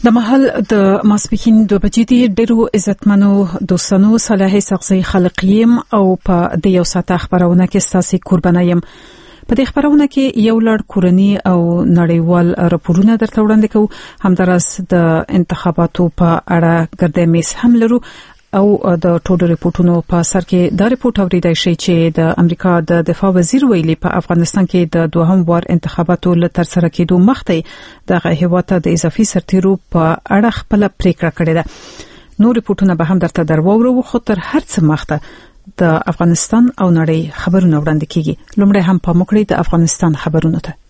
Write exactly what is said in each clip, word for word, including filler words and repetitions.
د محل د ماسپخین دوه بجې دي. ډیرو عزتمنو دوستانو صالح سقزی خلقیم او په د یو ساعت خبرونه کې ستاسو قربانه یم. په دې خبرونه کې یو لړ کورنی او نړیوال راپورونه درته وړاندې کوو. همدارس د انتخاباتو په اړه ګردمیز هم لرو او د ټولو ریپورتونو په سر کې دا ریپورت اوریدای شي چې د امریکا د دفاع وزیر ویلي په افغانستان کې د دوهم وار انتخاباتو ل تر سره کېدو مخته د هیواد د اضافي سرتیرو په اړه خپل پریکړه کړې ده. نو ریپورتونه به هم درته درواورو خو تر هر څه مخته د افغانستان او نړۍ خبرونه وړاندې کیږي. لومړی هم په مکړې د افغانستان خبرونه ته.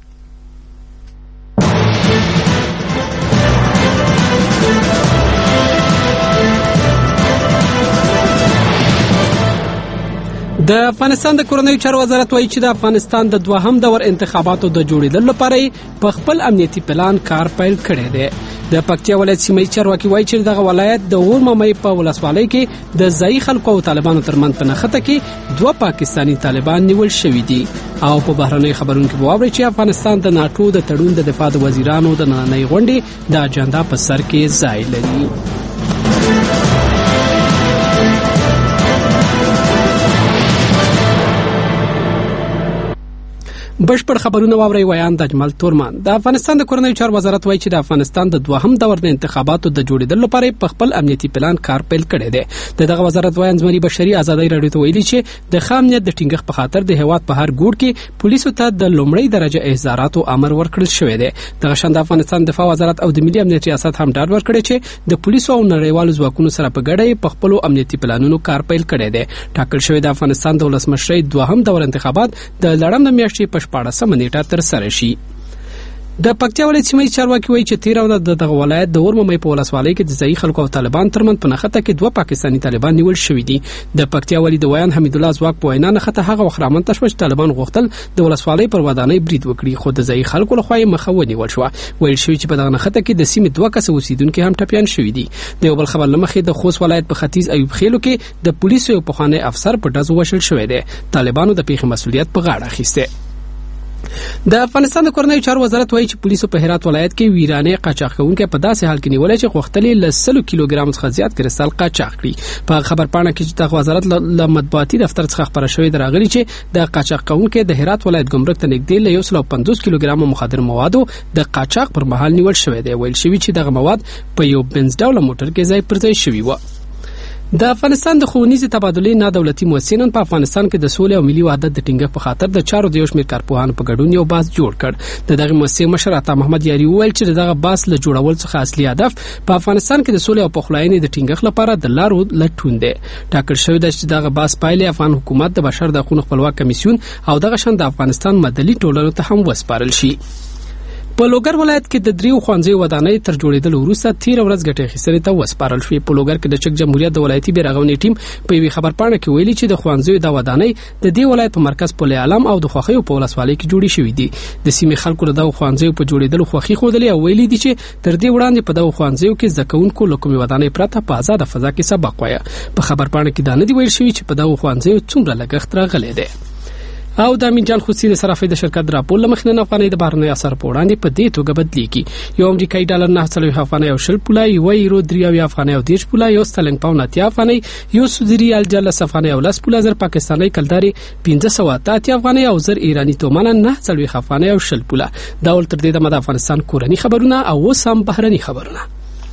د افغانستان د کورنیو چارو وزارت وایي چې د افغانستان د دوهم دور انتخاباتو د جوړېدلو لپاره په خپل امنیتي پلان کار پیل کړی دی. د پکتیا ولایت سیمه چارواکي وایي چې دغه ولایت د اورممې په ولسوالۍ کې د ځایي خلکو او طالبانو ترمنځ په نښته کې دوه پاکستانی طالبان نیول شوي دي. او په بهرنۍ خبرونو کې واوري چې افغانستان د ناتو د تړون د دفاع د وزیرانو د نننۍ غونډې د اجنډا په سر کې ځای لري. بشپړ خبرونه واوري ویان د اجمل تورمان. د افغانستان د کورنیو چارو وزارت وایي چې د افغانستان د دوهم دور د انتخاباتو د جوړېدلو لپاره په خپل امنیتي پلان کار پیل کړی دی. دغه وزارت وایي ځمري بشري ازادي راډیو ته ویلي چې د خام نیت د ټینګښت په خاطر د هیواد په هر ګوټ کې پولیسو ته د لومړی درجه احضاراتو امر ورکړل شوی دی. دغه شان د افغانستان دفاع وزارت او د ملي امنیت ریاست هم ډاډ ورکړی چې د پولیسو او نړیوالو ځواکونو سره په ګډه په خپل امنیتي پلانونو کار پیل کړی دی. ټاکل شوی د افغانستان د ولسمشرۍ دوهم دور انتخابات د لړم د میاشتې په شپاړسمه نیټه تر سره شي. د پکتیا ولایت سیمه چارواکي وایي چې تیر ورځ د دغه ولایت د اورممې په ولسوالۍ کې د ځایي خلکو او طالبان ترمنځ په نښته کې دوه پاکستانی طالبان نیول شوي دي. د پکتیا ولي د ویان حمید الله ځواک په وینا نښته هغه وخت رامنځته شوه چې طالبان غوښتل د ولسوالۍ پر ودانۍ برید وکړي خو د ځایي خلکو لخوا یې مخه ونیول شوه. ویل شوي چې په دغه نښته کې د سیمې دوه کسه اوسیدونکي هم ټپیان شوي دي. د یو بل خبر له مخې د خوست ولایت په ختیځ ایوب خیلو کې د پولیسو یو پخوانی افسر په ډز وشل شوی دی. طالبانو د پیښې مسؤلیت په غاړه اخیسته. د افغانستان د کورنیو چارو وزارت وایي چې پولیسو په هرات ولایت کې ویرانه قاچاق کوونکي په داسې حال کې نیولای چې غوښتلې ل سل کیلوګرام څخه زیات کرستال قاچاق کړي. په خبر پاڼه کې چې د وزارت له مطبوعاتي دفتر څخه خبره شوې دراغلي چې د قاچاق کوونکي د هرات ولایت ګمرک ته نږدې ل یو سل او پنځوس کیلوګرام مخدر موادو د قاچاق پر مهال نیول شوی دی. ویل شوی چې دغه مواد په یو بنز ډول موټر کې ځای پر ځای شوی و. د افغانستان د ښوونیزې تبادلې نه دولتي مؤسسین په افغانستان کې د سولې او ملي وحدت د ټینګښت په خاطر د چارو د یو شمېر کارپوهانو په ګډون یو بحث جوړ کړ. د دغه مؤسسې مشر عطا محمد یاري وویل چې دغه بحث له جوړول څخه اصلي هدف په افغانستان کې د سولې او پخلاینې د ټینګښت لپاره د لارو لټون دی. ټاکل شوی دی چې دغه بحث پایلې افغان حکومت د بشر د حقوقو خپلواک کمیسیون او دغه شان د افغانستان مدني ټولنو ته هم وسپارل شي. په لوګر ولایت کې د دریو خوانځي ودانۍ تر جوړېدل وروسته تیر ورځ ګټې اخیستنې ته وسپارل شوې. په لوګر کې د چک جمهوریت د ولایتي بیرغونې ټیم په یوې خبر پاڼه کې ویلي چې د خوانځي د ودانۍ د دې ولایت په مرکز پل عالم او د خوخیو په ولسوالۍ کې جوړې شوې دي. د سیمې خلکو د خوانځي په جوړېدل خوخي خودلې او ویلي دي چې تر دې وړاندې په دغه خوانځي کې زکونکو لکومي ودانۍ پرته په آزاد فضا کې سبق وایي. په خبر پاڼه کې دا نه دی ویل شوی چې په دغه خوانځي څومره لګښت راغلی دی. او د امین جان خوسی د صرافۍ د شرکت راپور لمخنه نه افغانۍ د بهرنۍ اثر په وړاندې په دې توګه بدلیږي. یو امریکایي ډالر نه څلوېښت افغانۍ او شل پوله، یو یورو درې اویا افغانۍ او دېرش پوله، یو سترلینګ پاونډ اتیا افغانۍ، یو سعودي ریال جلس افغانۍ او لس پوله، زر پاکستاني کلداري پنځه سوه اته اتیا افغانۍ او زر ایراني تومانه نه څلوېښت افغانۍ او شل پوله. دا ول تر دې دمه د افغانستان کورني خبرونه او اوس هم بهرني خبرونه.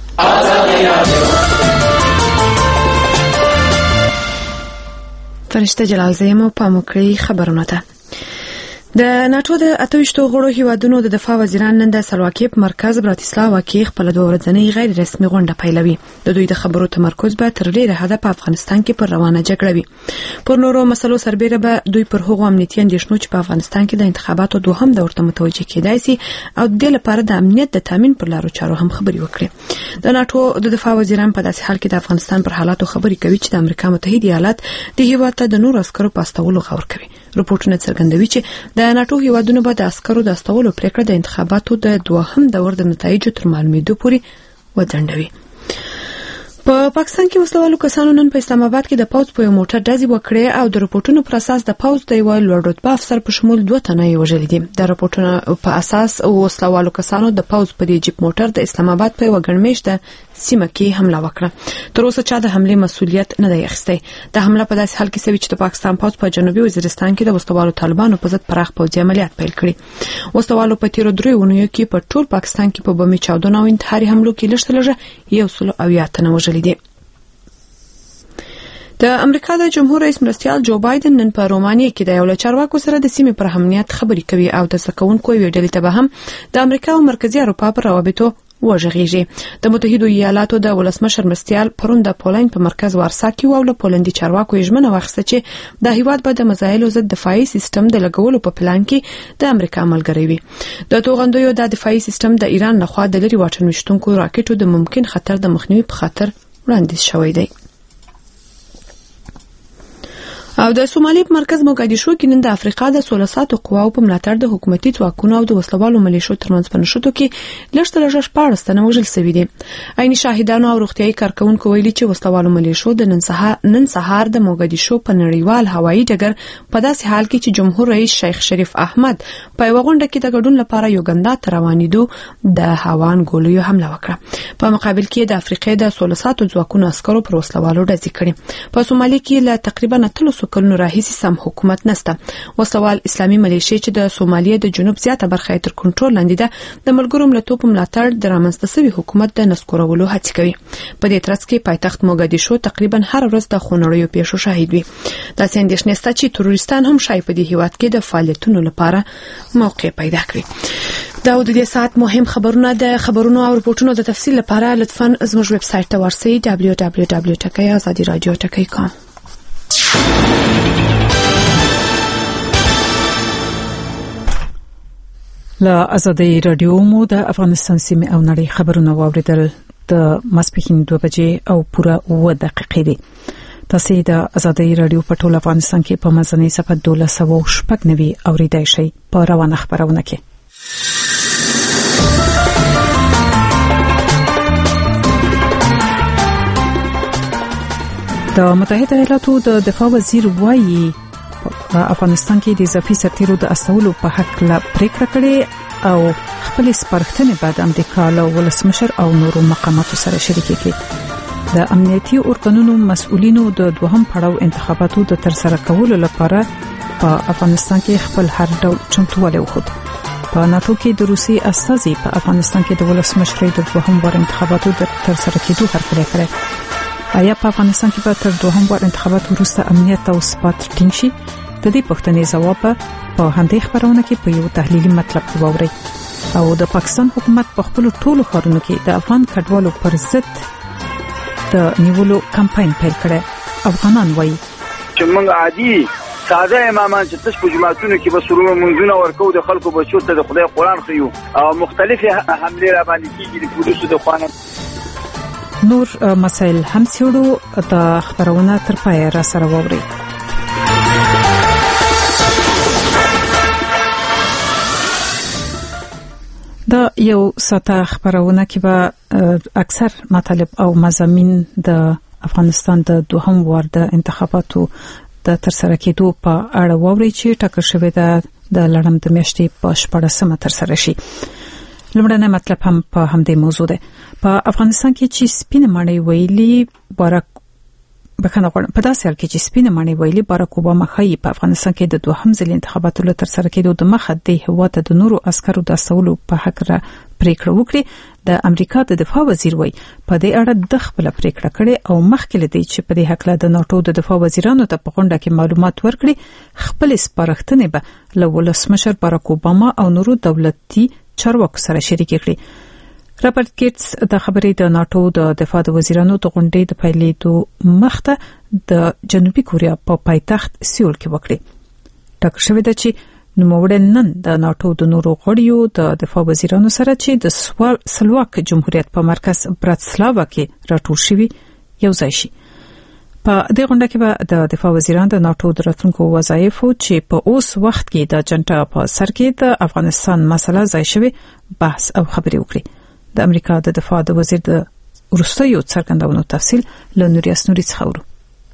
فرشته جلال زیمو پاموکړی خبرونه ده. د ناتو د اتويشتو غړو هیوادونو د دفاع وزیران نن د سلواکي په مرکز براتیسلاوا کې خپل دوه ورځنۍ غیر رسمي غونډه پیلوي. د دوی د خبرو تمرکز به تر ډیره حده په افغانستان کې پر روانه جګړه وي. پر نورو مسلو سربېره به دوی پر هغو امنیتي اندېښنو چې په افغانستان کې د انتخاباتو دوهم دور ته متوجه کېدای شي او د لپاره د امنیت د تامین پر لارو چارو هم خبري وکړي. د ناتو د دفاع وزیران په داسې حال کې د افغانستان پر حالاتو خبري کوي چې د امریکا متحده ایالات د هیواد ته د نور عسکرو پاستولو غور کوي. رپورټونه څرګندوي چې د ناتو هیوادونو به د عسکرو د استولو پریکړه د انتخاباتو د دوهم دور د نتایجو تر معلومېدو پورې وځنډوي. په پاکستان کې وسلوالو کسانو نن په اسلام آباد کې د پوز په موټر ډزې وکړې او د رپورټونو پر اساس د پوز د یو لوړ رتبه افسر په شمول دوه تنه یې وژل دي. د رپورټونو په اساس وسلوالو کسانو د پوز په دې جیپ موټر د اسلام آباد په وګړمېشته سیمه کې حمله وکړه. تر اوسه چا د حمله مسؤلیت نه دی اخیستی. د حمله په داسې حال کې شوی چې د پاکستان پوز په جنوبي وزیرستان کې د وسلوالو طالبانو په ضد پراخ پوځي عملیات پیل کړي. وسلوالو په تیر درې ونیو کې په ټول پاکستان کې په بمي چاودنو او انتحاري حملو کې لږ لږه یو سل او یا تنه وژل دي. د امریکا د جمهور رئیس مرستیال جو بایدن نن په رومانیې کې د یو چارواکو سره د سیمې پر امنیت خبرې کوي او د سکونکو یو ډلې ته به هم د امریکا او مرکزی اروپا پر روابطو وژغېږي. د متحده ایالاتو د ولسمشر مرستیال پرون د پولند په مرکز وارسا کې او له پولندي چارواکو ژمنه واخیسته چې د هیواد به د مزایلو ضد دفاعي سیستم د لګولو په پلان کې د امریکا ملګری وي. د توغندوی د دفاعي سیستم د ایران لخوا د لري واټن وشتونکو راکټو د ممکن خطر د مخنیوي په خاطر وړاندیز شوی دی. او د سومالي په مرکز موګادیشو کې نن د افریقا د سوله ساتو قواو په ملاتړ د حکومتي ځواکونو او د وسلوالو ملیشو ترمنځ په نښتو کې لږ تر لږه شپاړس تنه وژل شوي دي. عیني شاهدانو او روغتيایي کارکونکو ویلي چې وسلوالو ملیشو د نن سهار نن سهار د موګادیشو په نړیوال هوایي ډګر په داسې حال کې چې جمهور رئیس شیخ شریف احمد په یو غونډه کې د ګډون لپاره یوګندا ته روانېدو د هاوان ګولیو حمله وکړه. په مقابل کې د افریقا د سوله ساتو ځواکونو عسکرو پر وسلوالو ډزې کړې. په سومالي کې له تقریبا اتلس کلونو راهیسې سم حکومت نشته. وسوال اسلامي ملیشې چې د سومالیې د جنوب زیاته برخه تر کنټرول لاندې ده د ملګرو ملتونو په ملاتړ د رامنځته شوي حکومت د نسکورولو هڅې کوي. په دې ترڅ کې پایتخت موګادیشو تقریبا هر ورځ د خونړیو پیښو شاهد وي. دا څنګه نشته چې تروریستان هم شای په دې هیواد کې د فعالیتونو لپاره موقع پیدا کړي. دا د دې سات مهم خبرونه د خبرونو او رپورټونو د تفصیل لپاره لطفاً زموږ ویب سټ ته ورسئ دبلیو دبلیو دبلیو ډاٹ ازادي رادیو ډاٹ کام. له ازادي رادیو مو د افغانستان سیمه او نړۍ خبرونه واوریدل. د ماسپښین دوه بجې او پوره اوه دقیقې دي. تاسو د ازادي رادیو په ټول افغانستان کې په مزنی صفحه دوله سوه شپږ نوي اوریدای شئ په روانه خبرونه کې. د متحده ایالاتو د دفاع وزیر وایي په افغانستان کې د اضافي سرتیرو د استولو په حق لا پریکړه کړې او خپل سپارښتنې بعد امریکا له ولسمشر او نورو مقاماتو سره شریکې کړې. د امنیتي ارګانونو مسؤلینو د دوهم پړاو انتخاباتو د ترسره کولو لپاره په افغانستان کې خپل هر ډول چمتووالی وښود. په ناتو کې د روسي استازي په افغانستان کې د ولسمشر د دوهم وار انتخاباتو د ترسره کېدو هرکلی کړی. آیا په افغانستان کې به تر دوهم وار انتخاباتو وروسته امنیت او ثبات ټینګ شي؟ د دې پوښتنې ځواب په همدې خبرونه کې په یو تحلیلي مطلب کې واورئ. او د پاکستان حکومت په خپل ټولو ښارونو کې د افغان کډوالو پر ضد د نیولو کمپاین پیل کړی. افغانان وایي چې موږ عادي ساده امامان چې تاسو په جماعتونو کې به سرور منځونه ورکو د خلکو بچو ته د خدای قرآن خيو او مختلفه حمله را باندې کیږي د پولیسو د خوانه. نور مسائل هم څېړو. د خبرونه تر پایه را سره واورئ. دا یو ساته خبرونه کې به اکثر مطالب او مضامین د افغانستان د دوهم وار د انتخاباتو د ترسره کېدو په اړه واوري چې ټاکل شوی ده د لړم د میاشتې په شپږمه ترسره شي. لومړنی مطلب هم په همدې موضوع ده. په افغانستان کې چې سپینه ماڼۍ ویلي بارک بخنه غواړم په داسې حال کې چې سپینه ماڼۍ ویلي باراک اوباما ښایي په افغانستان کې د دوهم ځل انتخاباتو له ترسره کېدو د مخه د هیواد د نورو عسکرو د استولو په حق را پریکړه وکړي. د امریکا د دفاع وزیر وایي په دې اړه د خپل پریکړه کړې او مخکې لدی چې په دې حق له د ناتو د دفاع وزیرانو ته په غونډه کې معلومات ورکړي خپل سپارښتنې به له ولسمشر باراک اوباما او نورو دولتي چارواکو سره شریک کړي. رابرټ ګیټس د خبرې د ناتو د دفاع د وزیرانو د غونډې د پیلېدو مخته د جنوبي کوریا په پایتخت سیول کې وکړي. ټاکل شوی ده چې نوموړی نن د ناتو د نورو غړیو د دفاع وزیرانو سره چې د سلواک جمهوریت په مرکز براتسلاوا کې راټول شوي یو ځای شي. په دې غونډه کې به د دفاع وزیران د ناتو د راتلونکو وظایفو چې په اوس وخت کې د جنټا په سر کې د افغانستان مسله ځای شوی بحث او خبرې وکړي. د امریکا د دفاع د وزیر د وروستیو څرګندونو تفصیل له نوریاس نوري څخه ورو.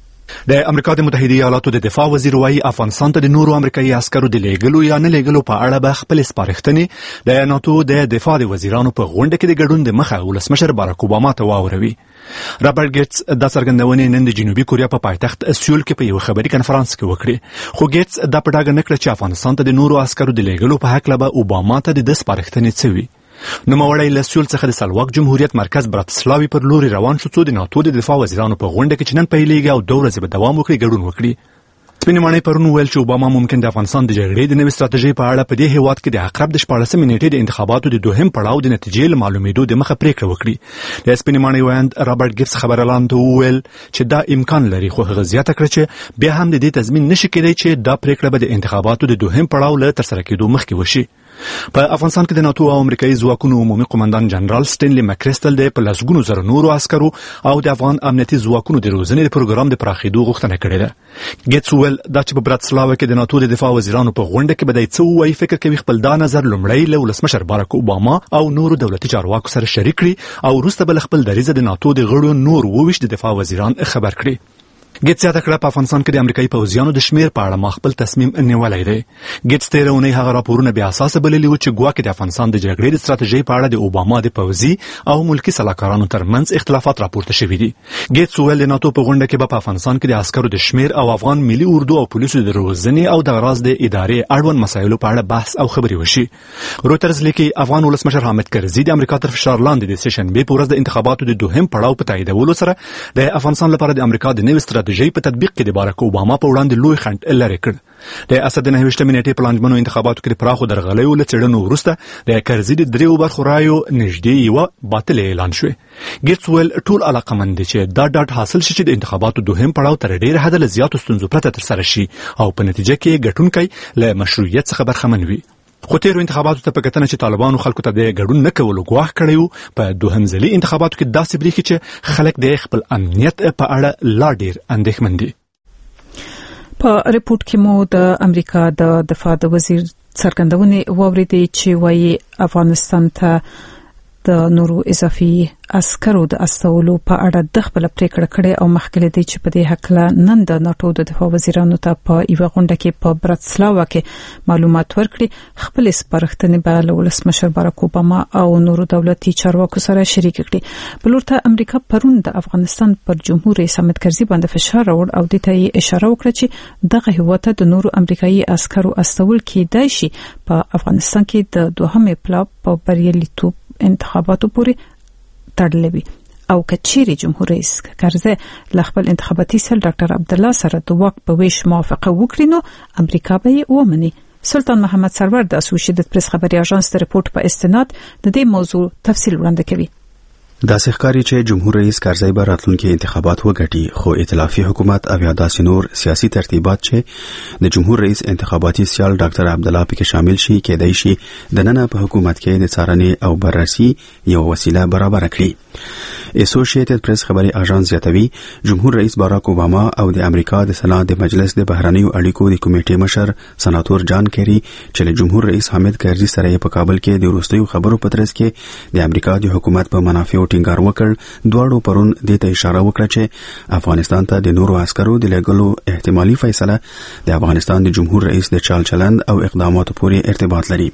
د امریکا د متحده ایالاتو د دفاع وزیر وايي افغانستان ته د نورو امریکایي عسکرو د لیږلو یا نه لیږلو په اړه به خپل سپارښتنې د ناتو د دفاع د وزیرانو په غونډه کې د ګډون د مخه ولسمشر باراک اوباما ته واوروي. رابرټ ګیټس د څرګندونې نن د جنوبي کوریا په پایتخت سیول کې په یو خبري کنفرانس کې وکړي، خو ګیټس دا په ډاګه نه کړ چې افغانستان ته د نورو عسکرو د لیږلو په حق له اوباما ته د سپارښتنې څه وي. نوموړی له سیول څخه د سلواک جمهوریت مرکز براتسلاوي پر لوري روان شو څو د ناتو د دفاع وزیرانو په غونډه کې چې نن پیلېږي او دوه ورځې به دوام وکړي ګډون وکړي. سپینې ماڼۍ پرون وویل چې اوباما ممکن د افغانستان د جګړې د نوې ستراتیژۍ په اړه په دې هیواد کې د عقرب د شپاړسمې نیټې د انتخاباتو د دوهم پړاو د نتیجې له معلومېدو د مخه پریکړه وکړي. د سپینې ماڼۍ ویاند رابرټ ګیبس خبرلاند وویل چې دا امکان لري، خو هغه زیاته کړه چې بیا هم د دې تضمین نشي کېدی چې دا پریکړه به د انتخاباتو د دوهم پړاو له ترسره کېدو مخکې وشي. په افغانستان کې د ناتو او امریکایي ځواکونو عمومي قومندان جنرال سټینلی مکریسټل د په لسګونو زره نورو عسکرو او د افغان امنیتي ځواکونو د روزنې د پروګرام د پراخېدو غوښتنه کړې ده. ګیټس وویل دا چې په براتسلاوا کې د ناتو د دفاع وزیرانو په غونډه کې به د څه وایي فکر کوي خپل دا نظر لومړی له ولسمشر باراک اوباما او نورو دولتي چارواکو سره شریک کړي او وروسته به خپل دریځ د ناتو د غړو نور وویشت د دفاع وزیران خبر کړي. ګیټس یاد کړ په افغانستان کې د امریکایي پوځیانو د شمیر په اړه ما خپل تصمیم نیولی دی. ګیټس تیر اونۍ هغه راپورونه بیا اساس بللي و چې ګواکې د افغانستان د جګړې د ستراتیژۍ په اړه د اوباما د پوځي او ملکی سلاکارانو ترمنځ اختلافات راپورته شوي دي. ګیټس وویل د ناتو په غونډه کې به په افغانستان کې د عسکرو د شمیر او افغان ملي اردو او پولیسو د روزنې او د غراض د ادارې اړوند مسایلو په اړه بحث او خبرې وشي. رویټرز لیکي افغان ولسمشر حامد کرزي د امریکا تر فشار لاندې د سشنبې په ورځ د انتخاباتو د دوهم پړاو په تاییدولو سره د افغانستان لپاره د امریکا د نوې ستراتیژۍ په تطبیق د باراک اوباما په وړاندې لوی خنډ لري کړ. د اسد نهه ویشتمې نیټې په لاندمنو انتخاباتو کې د پراخو درغلیو له څېړنو وروسته د کرزي د دریو برخو رایو نږدې یوه باطل اعلان شوې. ګیټس ویل ټول علاقمند دي چې دا ډاډ حاصل شي چې د انتخاباتو دوهم پړاو تر ډېره حده له زیاتو ستونزو پرته ترسره شي او په نتیجه کې ګټونکی له مشروعیت څخه برخمن وي. خو تیرو انتخاباتو ته په کتنه چې طالبانو خلکو ته د ګډون نه کولو ګواښ کړی و، په دوهم ځلي انتخاباتو کې داسې برېښي چې خلک د خپل امنیت په اړه لا ډېر اندېښمن دي. په ریپورت کې مو د امریکا د دفاع د وزیر څرګندونې واوریدې چې وايي افغانستان ته د نورو اضافي عسکرو د استولو په اړه د خپل پریکړه کړې او مخکې دی چې په دې حق له نن د ناتو د دفاع وزیرانو ته په یو غونډه کې په براتسلاوا کې معلومات ورکړي. خپل سپارښتنې به له ولسمشر باراک اوباما او نورو دولتي چارواکو سره شریک کړي. بل ورته امریکا پرون د افغانستان پر جمهور رئیس حامد کرزي باندې فشار راوړ او د ته اشاره وکړه چې دغه هیواد ته د نورو امریکایي عسکرو استول کېدای شي په افغانستان کې د دوهمې پړاو په بریالیتوب انتخاباتو پورې تړلې وي او کچيري جمهور رئیس کرزي ل خپل انتخاباتي سل ډاکټر عبد الله سره د واک په ویش موافقه وکړي نو امریکا به یې ومني. سلطان محمد سرور د اسوسییټډ پریس خبري اژانس د ریپورت په استناد د دې موضوع تفصیل وړاندې کوي. داسې ښکاري چې جمهور رئیس کرزي به راتلونکي انتخابات وګټي، خو ائتلافي حکومت او یا داسې نور سیاسي ترتیبات چې د جمهور رئیس انتخاباتي سیال ډاکټر عبد الله پکې شامل شي کېدای شي د نن په حکومت کې د څارنې او بررسي یو وسیله برابر کړي. اسوسییټډ پریس خبري اژانس زیاتوي جمهور رئیس باراک اوباما او د امریکا د سنا د مجلس د بهرنیو اړیکو د کمیټې مشر سناتور جان کیری چې له جمهور رئیس حامد کرزي سره په کابل کې د وروستیو خبرو په ترڅ کې د امریکا د حکومت په منافعو ټینګار وکړ. دواړو پرون دې ته اشاره وکړه چې افغانستان ته د نورو عسکرو د لېږلو احتمالي فیصله د افغانستان د جمهور رئیس د چال چلند او اقداماتو پورې ارتباط لري.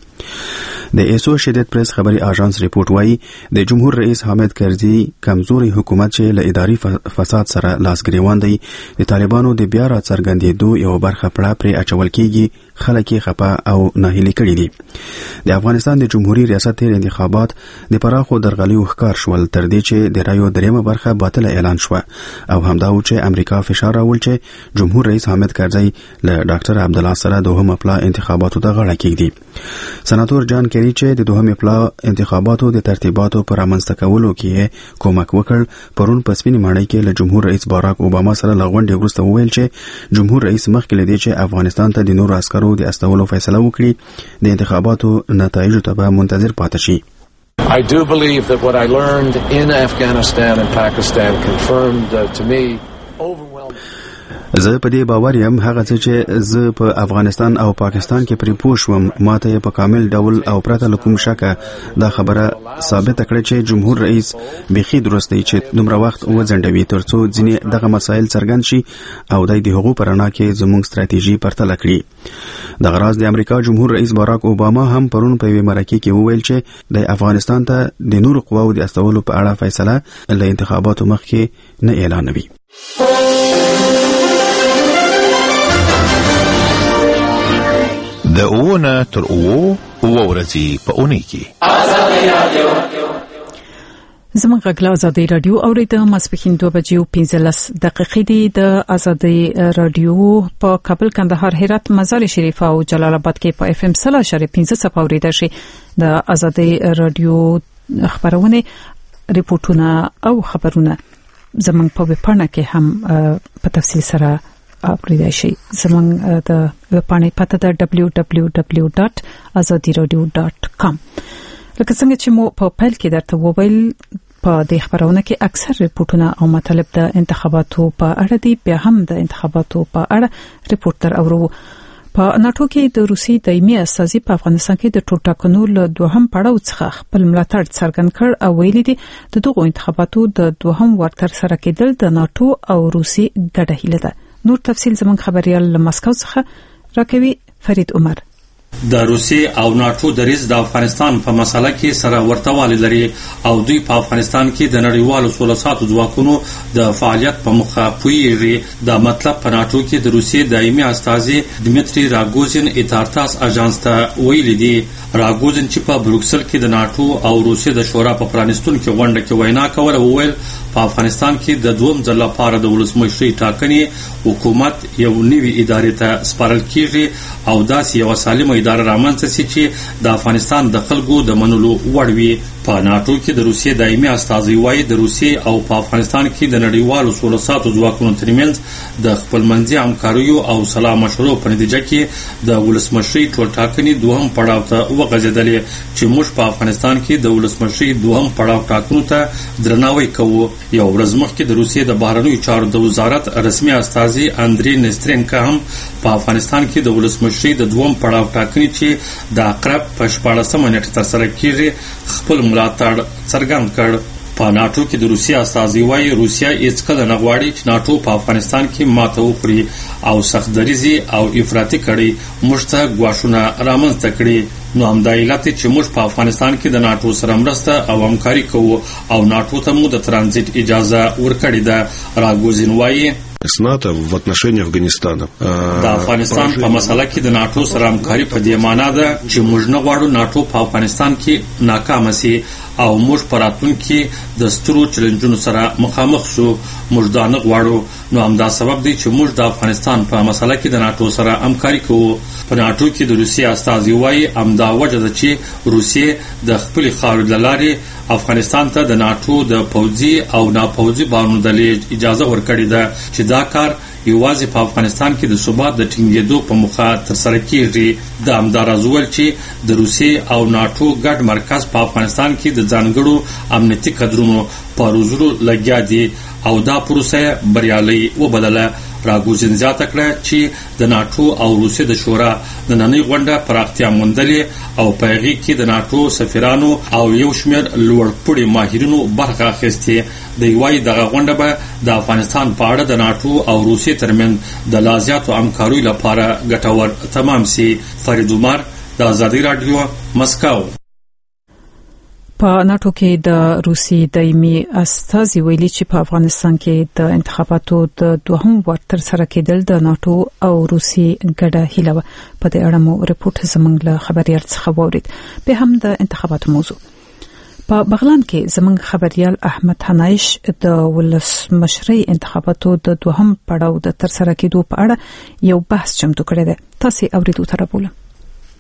د اسوسییټډ پریس خبري اژانس ریپورت وايي د جمهور رئیس حامد کرزي کمزوري حکومت چې له اداري فساد سره لاسګریوان دی د طالبانو د بیا را څرګندېدو یو برخه پړه پرې اچول کېږي. خلک یې خپه او ناهیلي کړي دي. د افغانستان د جمهوریت ریاست تیر انتخابات د پراخو درغلیو ښکار شول تر دې چې د رایو دریمه برخه باطل اعلان شو او همدا و چې امریکا فشار راوړ چې جمهور رئیس حامد کرزي له ډاکټر عبد الله سره دوهمه پړاو انتخاباتو ته غاړه کېږدي. سناتور جان کیری چې د دوهمه پړاو انتخاباتو د ترتیباتو پر امنځته کولو کې کومک وکړ پرون په سپینې ماڼۍ کې له جمهور رئیس باراک اوباما سره لغونډې وروسته وویل چې جمهور رئیس مخکې لدی چې افغانستان ته د نورو عسکرو د استولو فیصله وکړي د انتخاباتو نتایجو ته به منتظر پاتې شي. I do believe that what I learned in Afghanistan and Pakistan confirmed uh, to me overwhelming زه په دې باور یم هغه څه چې زه په افغانستان او پاکستان کې پرې پوه شوم ماته په کامل ډول او پرته له کوم شکه دا خبره ثابت کړه چې جمهور رئیس بيخي درست دی چې دومره وخت وځنډوي ترڅو ځینې دغه مسایل څرګند شي او د دې حقوق پرانا کې زموږ ستراتیژي پرتله کړي. د غراض د امریکا جمهور رئیس باراک اوباما هم پرون په یوه مرکه کې وویل چې د افغانستان ته د نور قواو د استولو په اړه فیصله له انتخاباتو مخکې نه اعلانوي. د اوونه تر اوو اوه ورځې په اونۍ کې زموږ غږ له ازادي رادیو اورید ماسپخین دوه بجې او پنځلس دقیقې دي. د ازادي رادیو په کابل کندهار هرات مزار شریف او جلال آباد کې په اف ام صفر اشاریه پنځه صفر اوریدل شي. د ازادي رادیو خبرونه ریپورتونه او خبرونه زموږ په وپاڼه کې هم په تفصیل سره اوریدای شي. زموږ د وپاڼې پته د دبلیو دبلیو دبلیو ډاټ ازادي رادیو ډاټ کام. لکه څنګه چې مو په پیل کې درته وویل په دې خبرونه کې اکثر ریپورتونه او مطالب د انتخاباتو په اړه دي. بیا هم د انتخاباتو په اړه ریپورت تر اورو. په ناتو کې د روسي دایمي استازي په افغانستان کې د ټولټاکنو له دوهم پړاو څخه خپل ملاتړ څرګند کړ او ویلي دي د دغو انتخاباتو د دوهم ورتر سره کېدل د ناتو او روسي ګډه هیله ده. نور تفصیل زموږ خبريال له مسکو څخه راکوي فرید عمر. د روسي او ناتو دریځ د افغانستان په مسله کې سره ورتهوالی لري او دوی په افغانستان کې د نړیوالو سوله ساتو ځواکونو د فعالیت په مخه پوهیږي. دا مطلب په ناتو کې د روسي دایمي استازي دمیتری راګوزین ایتارتاس اژانس ته ویلي دي. راګوزین چې په بروکسل کې د ناتو او روسي د شورا په پرانستون کې غونډه کې وینا کوله وویل په افغانستان کې د دوم ځل لپاره د ولسمشرۍ ټاکنې حکومت یو نوي ادارې ته سپارل کیږي او داسې یو سالمه اداره رامنځته شي چې د افغانستان د خلکو د منلو وړ وي. په ناتو کې د روسیې دایمي استازي وايي د روسیې او په افغانستان کې د نړیوالو سوله ساتو ځواکونو ترمنځ د خپلمنځي همکاریو او سلا مشورو په نتیجه کې د ولسمشرۍ ټولټاکنې دوهم پړاو ته وغځېدلې چې موږ په افغانستان کې د ولسمشرۍ دوهم پړاو ټاکنو ته درناوی کوو. یو ورځ مخکې د روسیې د بهرنیو چارو د وزارت رسمي استازي اندری نسترینکا هم په افغانستان کې د ولسمشرۍ د دوهم پړاو ټاکنې چې د عقرب په شپاړسمه نیټه ترسره کیږي خپل ملاتړ څرګند کړ. په ناتو کې د روسیې استازي وايي روسیا هیڅکله نه غواړي چې ناتو په افغانستان کې ماته وخوري او سختدریزي او افراطي کړي موږ ته ګواښونه رامنځته کړي. نو همدا علت چې موږ په افغانستان کې د ناتو سره مرسته او همکاري کوو او ناتو ته مو د ترانزیت اجازه ورکړې ده. راګوزین وايي с НАТО в отношении Афганистана. د افغانستان په مسله کې د ناتو سره همکاري په دې معنی ده چې موږ نه غواړو ناتو په افغانستان کې ناکام شي او موږ په راتلونکي د سترو چیلنجونو سره مخامخ شو. موږ دا نه غواړو. نو همدا سبب دی چې موږ د افغانستان په مسله کې د ناتو سره همکاري کوو. په ناتو کې د روسیې استازي وايي همدا وجه ده چې روسیې د خپل خاورې له لارې افغانستان ته د ناتو د پوځي او ناپوځي بارونو د لیږد اجازه ورکړې ده چې دا کار یوازې په افغانستان کې د ثبات د ټینګېدو په موخه ترسره کیږي. د همداراز ویل چې د روسیې او ناتو ګډ مرکز په افغانستان کې د ځانګړو امنیتي کډرونو په روزلو لګیا دي او دا پروسه بریالۍ وبلله. راګوزین زیاته کړه چې د ناتو او روسیې د شورا د نننۍ غونډه پراختیا موندلې او په هغې کې د ناتو سفیرانو او یو شمېر لوړپوړي ماهرینو برخه اخیستې. دوی وايي دغه غونډه به د افغانستان په اړه د ناتو او روسیې ترمنځ د لا زیاتو همکاریو لپاره ګټور تمام شي. فرید عمر د ازادي رادیو مسکو. په ناتو کې د روسي دایمي استازي ویلي چې په افغانستان کې د انتخاباتو د دوهم ورتر سره کېدل د ناتو او روسي ګډه هیله و. په دې اړه مو ریپورت زموږ له خبريال څخه وورید. به هم د انتخاباتو موضوع په بغلان کې زموږ خبريال احمد حنایش د ولسمشرۍ انتخاباتو د دوهم پړاو د تر سره کېدو په اړه یو بحث چمتو کړی دی. تاسو اوریدو تر بوله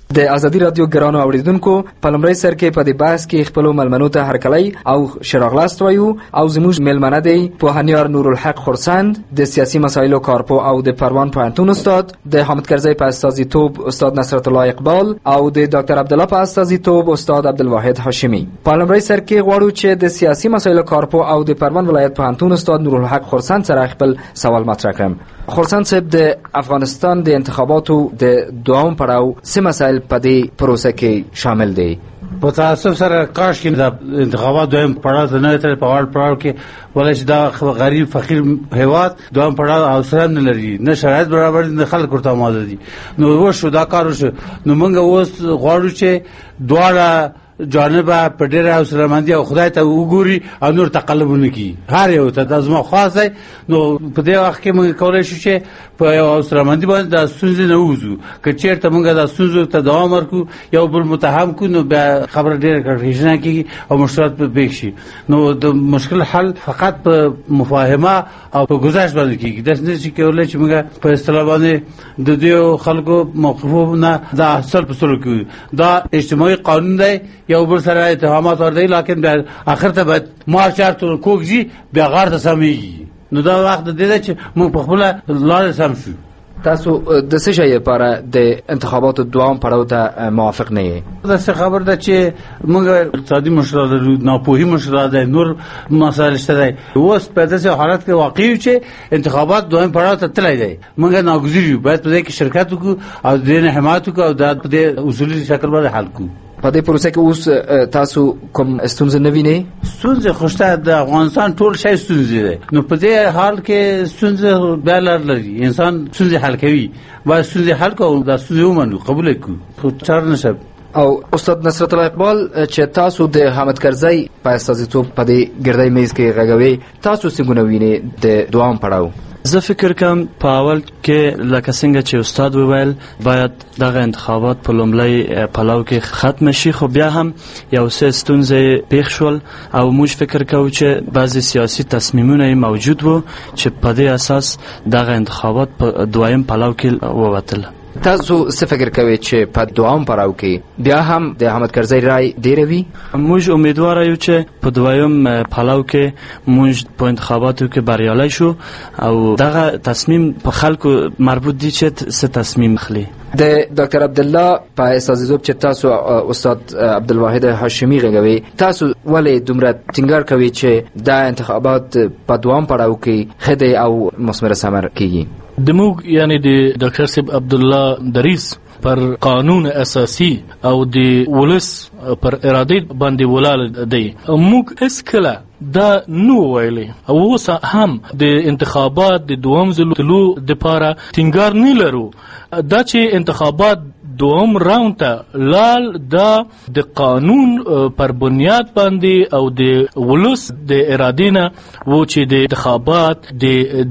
د ازادي رادیو ګرانو اوریدونکو په لمړی سر کې په دې بحث کې خپل ملمنو ته هرکلی او شراغلاست وایو او زموږ میلمنه دی پوهنیار نورالحق خرسند د سیاسي مسایلو کارپو او د پروان پوهنتون استاد، د حامد کرزی په استازیتوب استاد نصرت الله اقبال او د ډاکټر عبدالله په استازیتوب استاد عبدالواحد هاشمی. په لمړی سر کې غواړو چې د سیاسي مسایلو کارپو او د پروان ولایت پوهنتون استاد نورالحق خرسند سره خپل سوال مطرح کړم. خرسند صاحب، د افغانستان د انتخاباتو د دوام پړاو څه مسایل په دې پروسه کې شامل دي؟ په تاسو سره کاش کې د انتخابات دویم پړاو ته نه تر په اول پړاو کې ولې چې دا غریب فقیر هیواد دویم پړاو اوسره نه لري، نه شرایط برابر نه خلک ورته آماده دي. نو وشو دا کار وشو. نو موږ اوس غواړو چې دواړه جانب په ډیره حوصله‌مندي او خدای ته وګوري او نور تقلبونه کوي. هر یو ته د زما خاصه نو په دې وخت کې موږ کولای شو چې په حوصله‌مندي باندې د ستونزې نه ووځو. که چېرته موږ د ستونزو ته دوام ورکړو یو بل متهم کو نو بیا خبره ډیره کنفیوژن کېږي او مشکلات به پیښ شي. نو د مشکل حل فقط په مفاهمه او په گذشت باندې کېږي. داسې نه چې کولای چې موږ په اصطلاح باندې د دې خلکو موقفونه د اصل په سلو کوي. دا اجتماعي قانون دی، یو بل سره اتهامات ور دي، لکن بیا اخر ته به مارچ ارتو کوږي بیا غار ته سمېږي. نو دا وخت د دې چې موږ په خپل لار سم شو. تاسو د څه شي لپاره د انتخاباتو دوام پړاو ته موافق نه یې؟ دا څه خبر ده چې موږ اقتصادي مشکلات لرو، ناپوهي مشکلات دي، نور مسایل شته دي. اوس په داسې حالت کې واقع چې انتخابات دویم پړاو ته تللی دی. موږ ناګزیر یو، باید په دې کې شرکت وکړو او د دې حمایت وکړو او د دې اصولي شکل باندې حل کړو. په دې پروسه کې اوس تاسو کوم ستونزې نه وینئ؟ ستونزې خو شته، د افغانستان ټول شی ستونزې دی. نو په دې حال کې ستونزې بیا لار لري. انسان ستونزې حل کوي، باید ستونزې حل کړو او دا ستونزې ومنو، قبول کړو. خو چاره نشته. او استاد نصرت الله اقبال چې تاسو د حامد کرزی په استازیتوب په دې ګردۍ میز کې غږوي، تاسو څنګه وینئ د دوام پړاو؟ زه فکر کوم په اول کې لکه څنګه چې استاد وویل باید دغه انتخابات په لومړی پړاو کې ختم شي، خو بیا هم یو څه ستونزې پیښ شول او موږ فکر کوو چې بعضې سیاسي تصمیمونه موجود وو چې په دې اساس دغه انتخابات په دویم پړاو کې ووتل. تاسو څه فکر کوئ چې په دوام پړاو کې بیا هم د حامد کرزی رای ډیره وي؟ موږ امیدواره یو چې په دویم پړاو کې موږ په انتخاباتو کې بریالي شو او دغه تصمیم په خلکو مربوط دي چې څه تصمیم اخلي. د ډاکټر عبدالله په استازیتوب چې تاسو استاد عبدالواحد هاشمی غږوي، تاسو ولې دومره ټینګار کوي چې دا انتخابات په دوام پړاو کې ښه دی او مثمر ثمر کیږي؟ د موږ یعنی د ډاکټر صاحب عبدالله دریز پر قانون اساسی او د ولس پر اراده باندې ولاړ دی. موږ اسکله دا نو ویلي او اوس هم د انتخابات د دوم ځل تلو د پاره ټینګار نه لرو. دا چې انتخابات دوم راوند ته لال دا د قانون پر بنیاد باندې او د ولس د اراده نه و چې د انتخابات د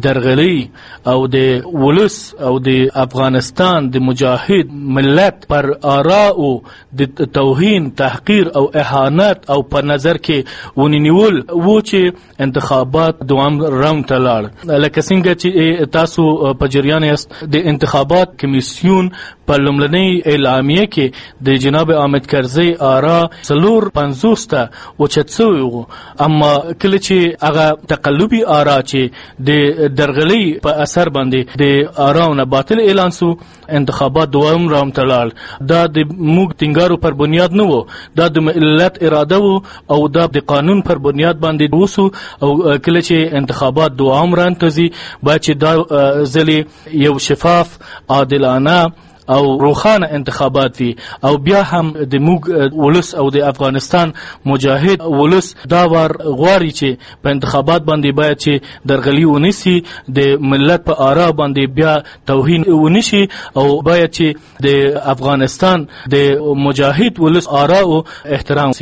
درغلي او د ولس او د افغانستان د مجاهد ملت پر آراء د توهین، تحقیر او اهانت او په نظر کې ونیول و چې انتخابات دوام راوند ته لاړ. لکه څنګه چې تاسو په جریان یاست د انتخابات کمیسیون په لومړنۍ اعلامیه کې د جناب حامد کرزی آرا څلور پنځوس ته اوچت شوی و، اما کله چې هغه تقلبي آرا چې د درغلي په اثر باندې د آراونه باطل اعلان سو، انتخابات دوام راوند ته لاړ. دا د موږ ټینګارو پر بنیاد نه و، دا د ملت اراده و او دا د قانون پر بنیاد باندې وسو. او کله چې انتخابات دوام راوند ته ځي باید چې دا ځلې یو شفاف، عادلانه او روخانه انتخابات وي او بیا هم د موږ ولس او د افغانستان مجاهد ولس دا وار غواړي چې په انتخابات باندې باید چې درغلي ونیسي، د ملت په آرا باندې بیا توهین ونشي او باید چې د افغانستان د مجاهد ولس آرا او احترام سي.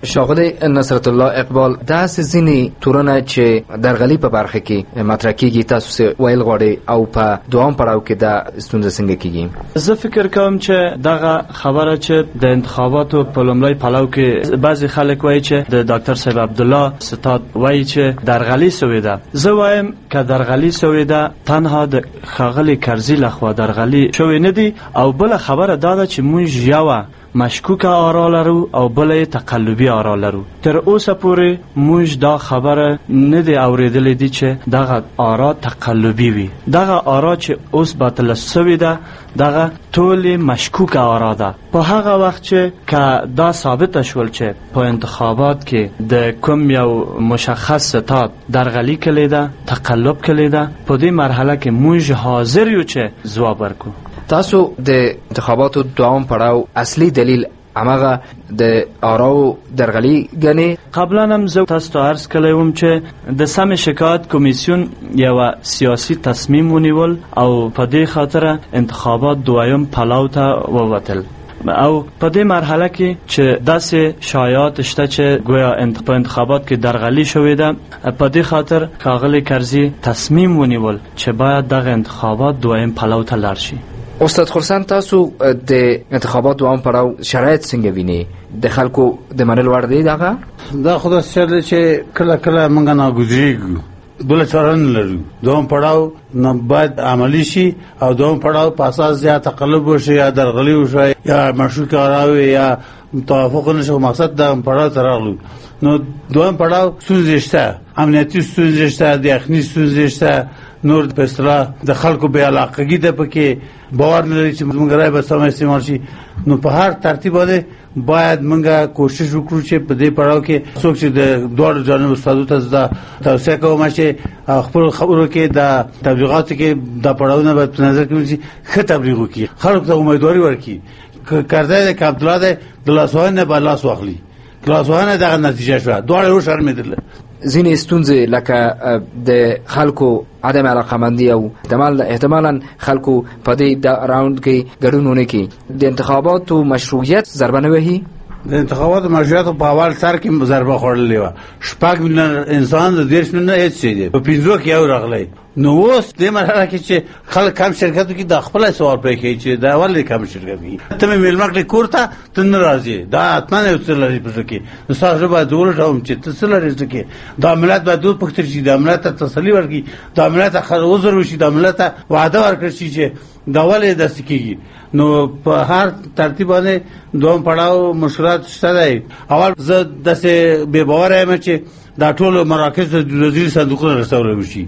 شاغله نصرت الله اقبال دا سيزيني تورنه چې درغلي په برخه کې مطرح کیږي تاسو سه ویل غواړي او په دوام پړاو کې دا ستونزه څنګه کیږي؟ زه فکر کوم چې دغه خبره چې د انتخاباتو په لومړی پړاو کې بعضی خلک وایي چې د ډاکټر صاحب عبد الله ستاد وایي چې درغلي سوې ده. زه وایم که درغلي سوې ده تنها د خاغلی کرزي لخوا درغلي شوې نه دي او بل خبره دا ده چې موږ یو مشکوک آرا لرو او بل تقلبی آرا لرو. تر اوسه پورې موږ دا خبره نه دی اوریدلې دي چې دغه آرا تقلبی وي. دغه آرا چې اوس باطل شوې ده دغه ټول مشکوک آرا ده. په هغه وخت چې که دا ثابت شول چې په انتخابات کې د کوم یو مشخص ستاد درغلي کړې ده تقلب کړې ده په دې مرحله کې موږ حاضر یو چې ځواب ورکړو. تاسو د انتخاباتو دوام پړاو اصلي دلیل امغه د آراو درغلي غني. قبلا هم زه تاسو ته عرض کړم چې د سم شکایت کمیسیون یو سیاسي تصمیم ونیول او په دې خاطر انتخابات دویم پلاو ته ووتل او په دې مرحله کې چې داسې شایعات شته چې گویا انتخابات کې درغلي شوې ده په دې خاطر کاغلی کرزي تصمیم ونیول چې باید دغه انتخابات دویم پلاو ته لاړ شي. استاد خرسان تاسو د انتخابات دوام پړاو شرایط څنګه ویني؟ د خلکو د منل وړ دی دغه دا خو د سره چې کله کله موږ نه ګذریږو بل چارن لرو. دوام پړاو نه باید عملی شي او دوام پړاو په اساس یا تقلب وشي یا درغلي وشي یا مشروع راوي یا توافق نشو مقصد د پړاو ترغلو. نو دوام پړاو ستونزې شته، امنیتي ستونزې شته، د اخني ستونزې شته، نور په اصطلاح د خلکو به علاقګي ده پکې باور نه لري چې موږ راي به سم استعمال شي. نو په هر ترتیب باندې باید موږ کوشش وکړو چې په دې پړاو کې څوک چې د دوه جانب استادو ته زده توصیه کوم چې خپل خبرو کې د تبلیغات کې د پړاوونه په نظر کې ونیسي، ښه تبلیغ وکړي، خلکو ته امیدواري ورکړي. کارځای د عبد الله د لاسوهنه په لاس واخلي، لاسوهنه دغه نتیجه شوه، دواړه و شرمېدل. ځینې ستونزې لکه د خلکو عدم علاقمندي او احتمالاً خلکو په دې راوند کې ګډون ونه کړي د انتخاباتو مشروعیت ضربه نه وهي. د انتخاباتو مشروعیت په اول سر کې ضربه خوړلې وه. شپږ میلیون انسان د دېرش میلیونه هېڅ شی دی، په پنځو کې یو راغلی. نو اوس دې مرحله کې چې خلک کم شرکت وکړي دا خپله سوال پرې کوي چې دا ولې کم شرکت کوي. ته مې میلمه کړې کور ته ته نه راځې، دا حتما یو څه لري په زړه کې. نو ستاسو باید ولټوم چې ته څه لرې زړه کې. دا ملت باید وپوښتل شي، دا ملت ته تسلي ورکړي، دا ملت ته عذر وشي، دا ملت ته وعده ورکړل شي چې دا ولې داسې کېږي. نو په هر ترتیب باندې دوم پړاو مشکلات شته دی. اول زه داسې بې باوره یم چې دا ټول مراکز د وزیر صندوقونه رسول شي.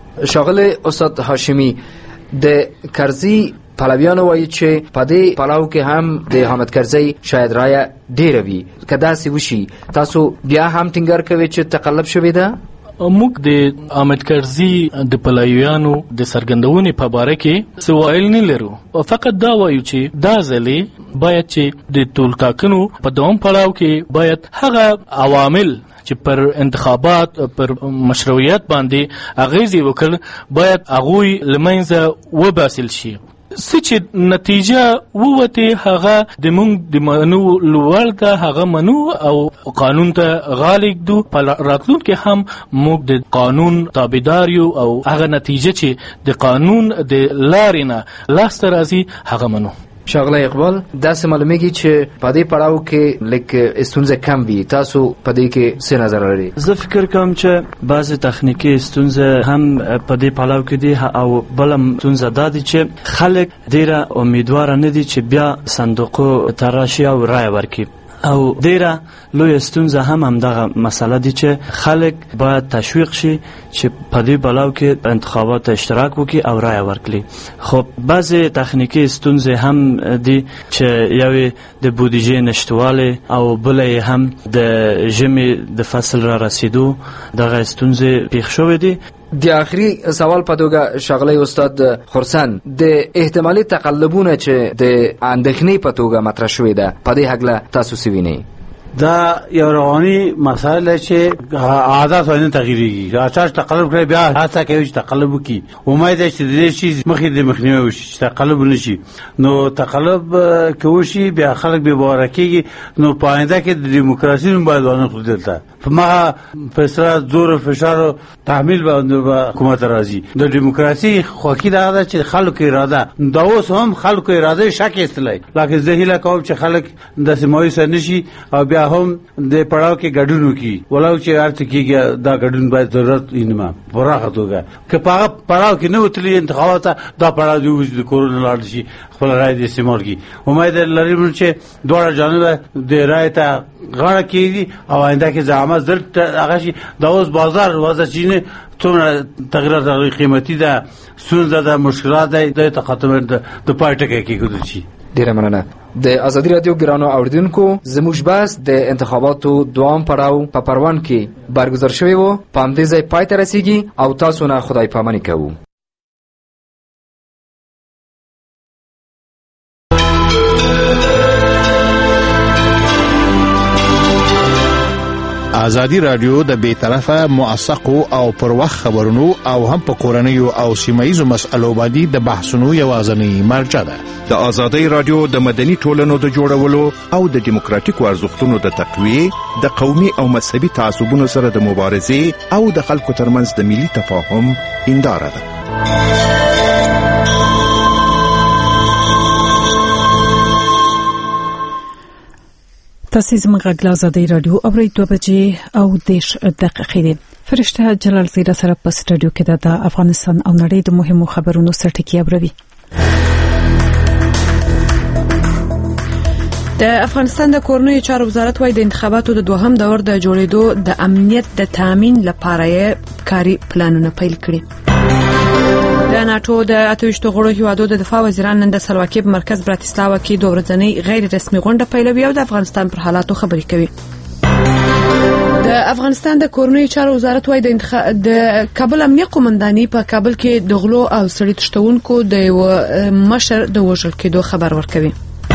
شاغله استاد هاشمی د کرزي پلویان وایي چې په دې پلاو کې هم د حامد کرزي شاید رایه ډیره وي. کدا سی وشي تاسو بیا هم ټینګار کوي چې تقلب شوی ده؟ موږ د حامد کرزي د پلویانو د سرګندونې په باره کې څه ویل نه لرو، فقط دا وایو چې دا ځلې باید چې د ټولټاکنو په دوام پړاو کې باید هغه عوامل چې پر انتخابات پر مشروعیت باندې اغیزه وکړ باید هغوی لمنځه وباسل شي. څه چې نتیجه ووته هغه د موږ د منو لوړ ده هغه منو او قانون ته غالیک دو. په راتلونکي هم موږ د قانون تابعدار یو او هغه نتیجه چې د قانون د لارې نه لاسته راځي هغه منو. شاغله اقبال داسې معلومیږي چې په دې پړاو کې لیک ستونزې کم وي، تاسو په دې کې څه نظر لرئ؟ زه فکر کوم چې بعضې تخنیکي ستونزې هم په دې پړاو کې دي او بله ستونزه دا دي چې خلک ډېره امیدواره نه دي چې بیا صندوقو ته راشي او رایه ورکړي او ډیره لوی ستونزه هم همدغه مسله دي چې خلک باید تشویق شي چې په دې بلاو کې انتخابات اشتراک وکړي او رایه ورکړي. خب بعضې تخنیکي ستونزې هم دي چې یوې د بودیجې نشتوالی او بله هم د ژمي د فصل را رسیدو دغه ستونزې پیښ شوې دي. د آخري سوال په توګه شاغلی استاد خرسان د احتمالي تقلبونه چې د اندېښنې په توګه مطرح شوې ده په دې هکله تاسو څه وینئ؟ دا یو رواني مسایل چې عادت باندې تغییرېږي اچاش تقلب کړی بیا هڅه کوي چې تقلب وکړي امید ده چې دې شي مخې د مخنیوي وشي چې تقلب نشي نو تقلب کوي بیا خلک به باور کوي نو پاینده کې د دیموکراسي باید ونه خو دلته ما فیصله زور فشار تحمیل به حکومت راځي د دیموکراسي خوکی دا چې خلکو اراده دا اوس هم خلکو اراده شک استلای لکه زهیله کوم چې خلک د سیمایي سره نشي او بیا هم د پړاو کې ګډون وکي ولو چې ارته کېږي دا ګډون باید ضرورت اینما پراخه توګه که په پړاو کې نه وتلی انتخابات دا پړاو دی وجود کورونه لاړ شي خپل رائے د استعمال کی امید لرم چې دوه جانب د رائے ته غاړه کېږي او آینده کې زعامت دلته هغه شي د اوس بازار وضع چینه څومره تغیرات قیمتي ده ستونزه ده مشکلات ده د تقاطع د پایټکه کې کېږي شي. ډیره مننه. د ازادي رادیو ګرانو اوریدونکو زموږ بحث د انتخاباتو دوام پړاو په پروان کې برگزار شوی وو په همدې ځای پای ته رسیږي او تاسو نه خدای پاماني کوو. ازادي رادیو د بې طرفه موثقو او پر وخت خبرونو او هم په کورنیو او سیمایي مسألو باندې د بحثونو یوازینی مرجع ده. د ازادي رادیو د مدني ټولنو د جوړولو او د دیموکراتیکو ارزښتونو د تقویه د قومي او مذهبي تعصبونو سره د مبارزې او د خلکو ترمنځ د ملي تفاهم هنداره ده. تاسو زموږ غږ ازادي رادیو اورئ دوه بجې او دیش دقیقې دي. فرشته جلال زیرا سره په سټډیو کې د افغانستان او نړۍ د مهمو خبرونو سرټکی اوري. د افغانستان د کورنیو چارو وزارت وايي د انتخاباتو د دوهم دور د جوړېدو د امنیت د تامین لپاره کاري پلانونه پیل کړي. د ناتو د اتوشتو غړو هیوادو د دفاع وزیران نن د سلواکي په مرکز براتیسلاوا کې دوه ورځنۍ غیر رسمي غونډه پیلوي او د افغانستان پر حالاتو خبرې کوي. د افغانستان د کورنیو چارو وزارت وايي د انتخاب د کابل امنیه قومنداني په کابل کې د غلو او سړي تشتونکو د مشر د وژل کېدو خبر ورکوي.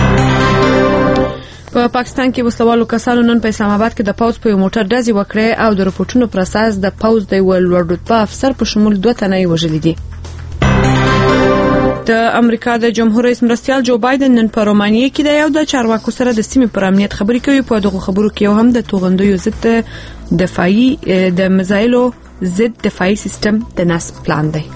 په پاکستان کې وسلوالو کسانو نن په اسلام آباد کې د پاوز په موټر ډزې وکړې او د رپورټونو پر اساس د پاوز د لوړ رتبه افسر په شمول دوه تنه وژل دي. د امریکا د جمهور رئیس مرستیال جو بایدن نن په رومانیې کې د یو د چارواکو سره د سیمې پر امنیت خبرې کوي. په دغه خبرو کې هم د توغندیو ضد دفاعي د مزایلو ضد دفاعي سیستم د نصب پلان دی.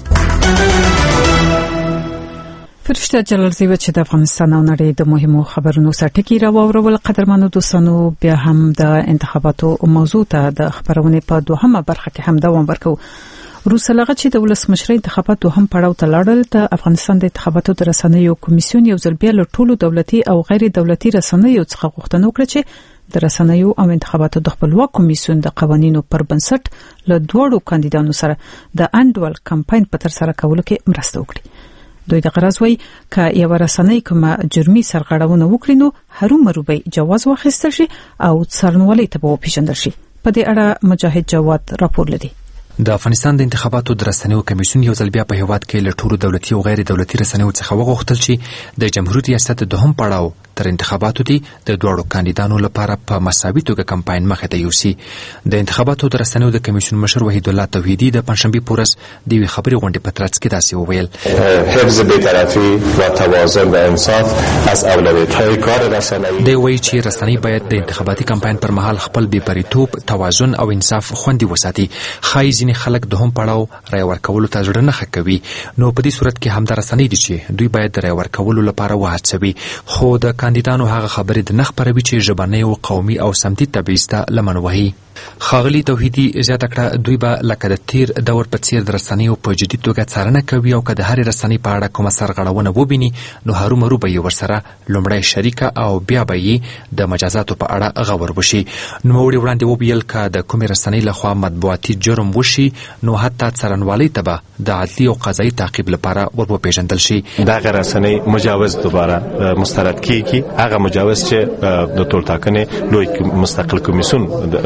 فرشته جلال زیوه چې د افغانستان او نړۍ د مهمو خبرونو سرټکی راوورول. قدرمنو دوستانو بیا هم د انتخاباتو موضوع ته د خبرونه په دوهمه برخه کې هم دوام ورکو. روسلغه چې د ولسمشر انتخاباتو هم پړاو ته لاړل. د افغانستان د انتخاباتو د رسنیو کمیسیون یو ځل بیا له ټولو دولتي او غیر دولتي رسنیو څخه غوښتنه وکړه چې د رسنیو او انتخاباتو د خپلواک کمیسیون د قوانینو پر بنسټ له دوړو کاندیدانو سره د انډول کمپاین په تر سره کولو کې مرسته وکړي. دوی د غرض وای ک یو رسنۍ کومه جرمي سرغړونه وکړي نو هرومرو به جواز واخیستل شي او څارنوالۍ ته به پیژندل شي. په دې اړه مجاهد جواد راپور لري. د افغانستان د انتخاباتو د رسنیو کمیسیون یو ځل بیا په هیواد کې له ټولو دولتي او غیر دولتي رسنیو څخه وغوښتل چې د جمهوریت ریاست د دوهم پړاو تر انتخاباتو دی د دوړو کاندیدانو لپاره په مساوي توګه کمپاین مخه ته یوسي. د انتخاباتو د رسنیو د کمیسیون مشر وحید الله توحیدی د پنځشنبه پورس د وی خبري غونډې په ترڅ کې داسې وویل: حفظ بی‌طرفی و توازن و انصاف از اولویت‌های کار رسنیو. دی وایي چې رسنۍ باید د انتخاباتي کمپاین پر مهال خپل بېپریتوب، توازن او انصاف خوندي وساتي. خای ځینې خلک دوهم پړاو رای ورکولو ته زړه نه ښه کوي. نو په دې صورت کې هم د رسنۍ دي چې دوی باید د رای ورکولو لپاره وهڅوي. خو د کاندیدانو هغه خبرې د نه خپروي چې ژبنی او قومي او سمتي تبعیض ته لمن وهي. ښاغلي توحیدي زیاته کړه دوی به لکه د تیر دور په څیر د رسنیو په جدي توګه څارنه کوي او که د هرې رسنۍ په اړه کومه سرغړونه وبیني نو هرومرو به یې ورسره لومړی شریکه او بیا به یې د مجازاتو په اړه غور وشي. نوموړي وړاندې وویل که د کومې رسنۍ لخوا مطبوعاتي جرم وشي نو حتی څارنوالۍ ته به د عدلي او قضایي تعقیب لپاره ور وپېژندل شي. دغه رسنۍ مجاز دوباره مسترد کیږي. هغه مجاز چې د ټولټاکنې لوی مستقل کمیسیون رسنۍ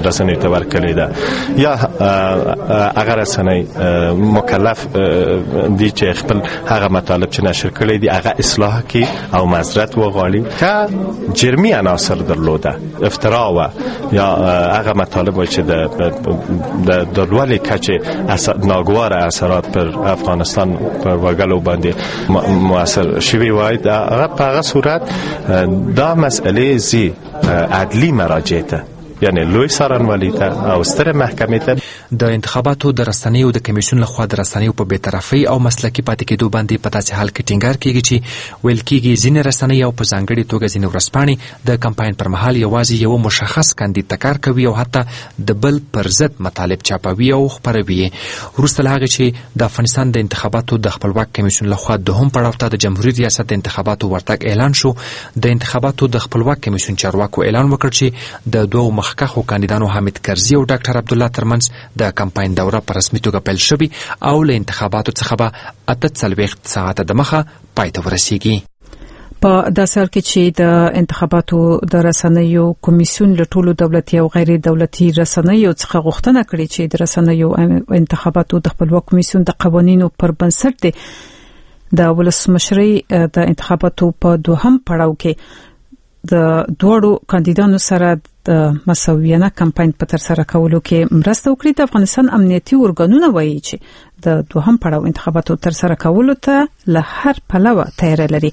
ورته ورکړې ده یا هغه رسنۍ مکلف دي چې خپل هغه مطالب چې نشر کړي دي هغه اصلاح کړي او معذرت وغواړي که جرمی عناصر درلوده افترا و یا هغه مطالب چې د د لوړې کچې ناګوار اثرات پر افغانستان پر وګړو باندې مؤثر شوي وای هغه په هغه صورت دا مسئله زی عدلی مراجعه ته یعنی لوی څارنوالي ته او ستره محکمې ته د انتخاباتو د رسنیو د کمیسیون لخوا د رسنیو په بی‌طرفۍ او مسلکي پاتې کېدو باندې په داسې حال کې ټینګار کیږي چې ویل کېږي ځینې رسنۍ او په ځانګړې توګه ځینې ورځپاڼې د کمپاین پر مهال یوازې یو مشخص کاندید ته کار کوي او حتی د بل پر ضد مطالب چاپوي او خپروي وروسته له هغې چې د افغانستان د انتخاباتو د خپلواک کمیسیون لخوا دوهم پړاو ته د جمهوري ریاست د انتخاباتو ورتګ اعلان شو د انتخاباتو د خپلواک کمیسیون چارواکو اعلان وکړ چې د دوو مخکښو کاندیدانو حامد کرزي او ډاکټر عبدالله ترمنځ د کمپاین دوره په رسمي توګه پیل شوې او له انتخاباتو څخه به اته څلوېښت ساعته دمخه پای ته ورسیږي. په داسې حال کې چې د انتخاباتو د رسنیو کمیسیون له ټولو دولتي او غیر دولتي رسنیو څخه غوښتنه کړې چې د رسنیو انتخاباتو د خپلواک کمیسیون د قوانینو پر بنسټ د ولسمشرۍ د انتخاباتو په دوهم پړاو کې د دوړو کاندیدانو سره د مساویانه کمپاین په تر سره کولو کې مرسته وکړي. د افغانستان امنیتي ارګانونه وایي چې د دوهم پړاو انتخاباتو تر سره کولو ته له هر پلوه تیاری لري.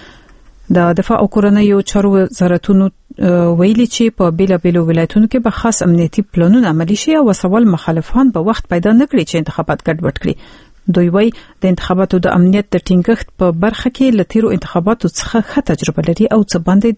د دفاع او کورنیو چارو وزارتونو ویلي چې په بیلابیلو ولایتونو کې به خاص امنیتي پلانونه عملي شي او وسوال مخالفان به وخت پیدا نه کړي چې انتخابات ګډوډ کړي. دوی وایي د انتخاباتو د امنیت د ټینګښت په برخه کې له تیرو انتخاباتو څخه ښه تجربه لري او څه باندې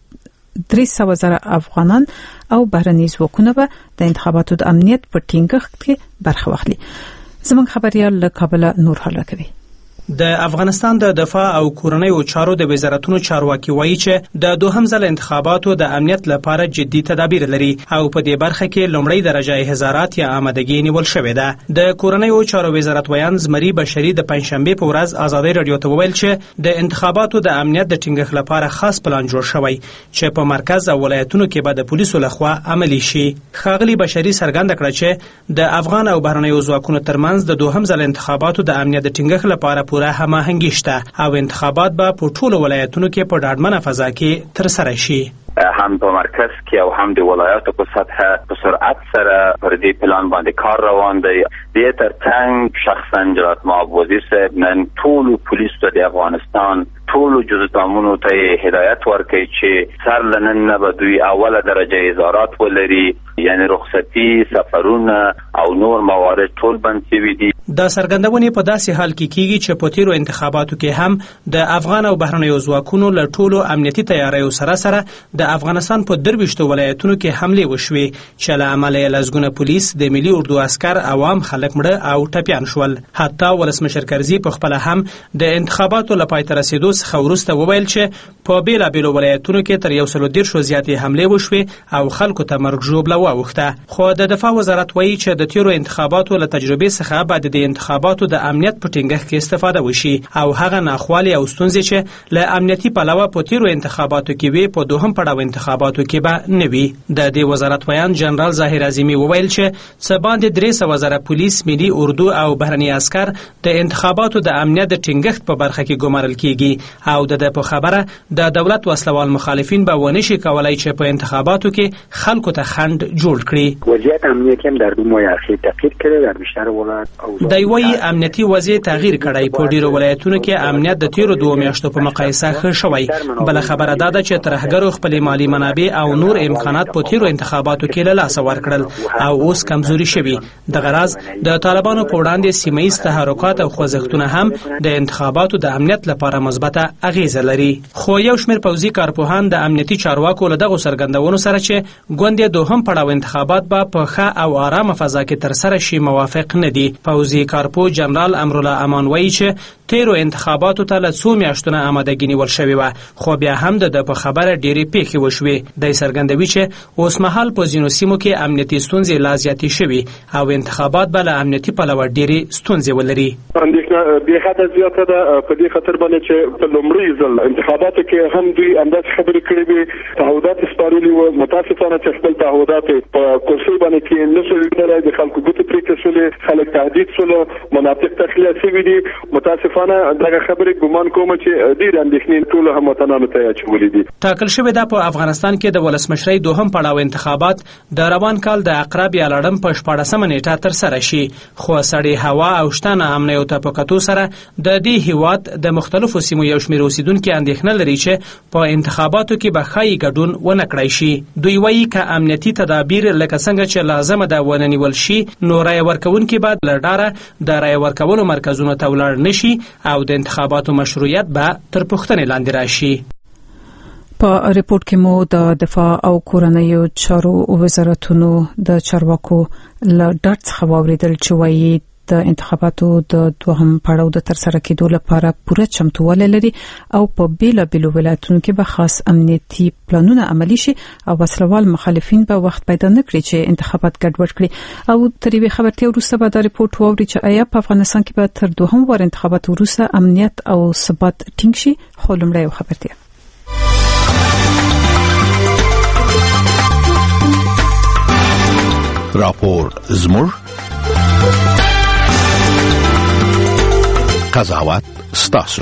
درې سوه زره افغانان او بهرني ځواکونه به د انتخاباتو د امنیت په ټینګښت کې برخه واخلي. زموږ خبريال له کابل نور حل کوي. د افغانستان د دفاع او کورنیو چارو د وزارتونو چارواکي وایي چې د دوهم ځل انتخاباتو د امنیت لپاره جدي تدابیر لري او په دې برخه کې لومړی درجه هزارات یا آمادګي نیول شوې ده. د کورنیو چارو وزارت ویان زمري بشري د پنځشنبه په ورځ آزادۍ رادیو ته وویل چې د انتخاباتو د امنیت د ټینګښت لپاره خاص پلان جوړ شوی چې په مرکز او ولایتونو کې به د پولیسو لخوا عملي شي. ښاغلي بشري څرګنده کړه چې د افغان او بهرنیو ځواکونو ترمنځ د دوهم ځل انتخاباتو د امنیت د ټینګښت لپاره پوره هماهنګي شته او انتخابات به په ټولو ولایتونو کې په ډاډمنه فضا کې ترسره شي. هم په مرکز کې او هم د ولایاتو په سطح په سرعت سره پر دې پلان باندې کار روان دی. د ترڅنګ شخصا جناب معاون وزیر صاحب نن ټول پولیس ته د افغانستان ټول جزدامونو ته هدایت ورکړي چې سر لنن نه به دوی اوله درجه ازارات ولري یعنی رخصتي سفرونه او نور موارد ټول بند شوي دي. دا څرګندونې په داسې حال کې کیږي چې په تیرو انتخاباتو کې هم د افغان او بهرنیو ځواکونو له ټولو امنیتي تیاریو سره سره د افغانستان په درويشتو ولایتونو کې حمله وشوې چې له امله یې لزګونه پولیس د ملي اردو عسكر عوام خلک مړه او ټپيان شول. حتی ولسمشر کرزي په خپل هم د انتخاباتو لپاره تر رسیدو څخه وروسته وویل چې په بیلابیلو ولایتونو کې تر یو سل ډیر شو زیاتې حمله وشوې او خلکو ته مرګ ژوبله واوښته. خو د دفاع وزارت وایي چې د تیرو انتخاباتو له تجربې څخه بعد د انتخاباتو د امنیت په ټینګښت کې استفاده وشي او هغه ناخوالي او ستونزې چې له امنیتي پلوه په تیرو انتخاباتو کې وي په دوهم پړاو انتخاباتو کې به نه وي. د دې وزارت ویان جنرال ظاهر اعظمي وویل چې څه باندې درې سوه زره پولیس ملي اردو او بهرني عسكر د انتخاباتو د امنیت د ټینګښت په برخه کې ګمارل کیږي او د په خبره د دولت وسلوال مخالفین به ونه شي کولای چې په انتخاباتو کې خلکو ته خند جوړ کړي. وضعیت امنیتی هم در دو ماه اخیر تغییر کرده در بیشتر ولایت او دی وایي امنیتي وضعیت تغییر کړی په ډیرو ولایتونو کې امنیت د تیرو دوه میاشتو په مقایسه ښه شوی. بل خبره دا ده چې ترهګرو خپل مالی منابع او نور امکانات په تیرو انتخاباتو کې له لاسه ورکړل او اوس کمزوري شوي. د غرض د طالبانو په وړاندې سیمه ایز تحرکات او خوځښتونه هم د انتخاباتو د امنیت لپاره مثبته اغیزه لري. خو یو شمېر پوځي کارپوهان د امنیتي چارواکو له دغو څرګندونو سره چې ګوندې دوهم پړاو انتخابات به په ښه او آرامه فضا کې ترسره شي موافق نه دي. پوځي کارپو جنرال امرالله امان وایي چې تیرو انتخاباتو ته له څو میاشتو نه آمادګي نیول شوې وه خو بیا هم د په خبره ډېرې پیښې کې وشوې. د څرګندوي چې اوس مهال په ځینو سیمو کې امنیتي ستونزې لا زیاتې شوي او انتخابات به له امنیتي پلوه ډېرې ستونزې ولري. اندېښنه بې حده زیاته ده په دې خاطر باندې چې په لومړي ځل انتخاباتو کې هم دوی همداسې خبرې کړې وې، تعهدات یې سپارلي وو. متاسفانه چې خپل تعهدات په کرسۍ باندې کې نه شوي کړی، د خلکو ګوتې پرې کړل شولې، خلک تهدید شول، مناطق تخلیه شوي دي. متاسفانه دغه خبرې ګمان کوم چې ډېر اندېښنې ټولو هموطنانو ته اچولې دي. ټاکل شوې ده په افغانستان کې د ولسمشرۍ دوهم پړاو انتخابات د روان کال د عقرب یا لړم په شپاړسمه نیټه ترسره شي، خو سړې هوا او شته ناامنۍ او تفاوتو سره د دې هیواد د مختلفو سیمو یو شمېر اوسیدونکي اندېښنه لري چې په انتخاباتو کې به ښایي ګډون ونه کړی شي. دوی وایي که امنیتي تدابیر لکه څنګه چې لازمه ده ونه نیول شي، نو رایه ورکوونکي به له ډاره د رایه ورکولو مرکزونو ته ولاړ نه شي او د انتخاباتو مشروعیت به تر پوښتنې لاندې راشي. په ریپورت کې مو د دفاع او کورنیو چارو وزارتونو د چارواکو له ډاډ څخه واوریدل چې وایي د انتخاباتو د دوهم پړاو د ترسره کېدو لپاره پوره چمتووالی لري او په بیلابیلو ولایتونو کې به خاص امنیتي پلانونه عملي شي او وسلوال مخالفین به وخت پیدا نه کړي چې انتخابات ګډوډ کړي. او تر یوې خبرتیا وروسته به دا ریپورت واوري چې آیا په افغانستان کې به تر دوهم وار انتخاباتو وروسته امنیت او ثبات ټینګ شي. خو لومړی یو خبرتیا. راپور زموږ قضاوت ستاسو.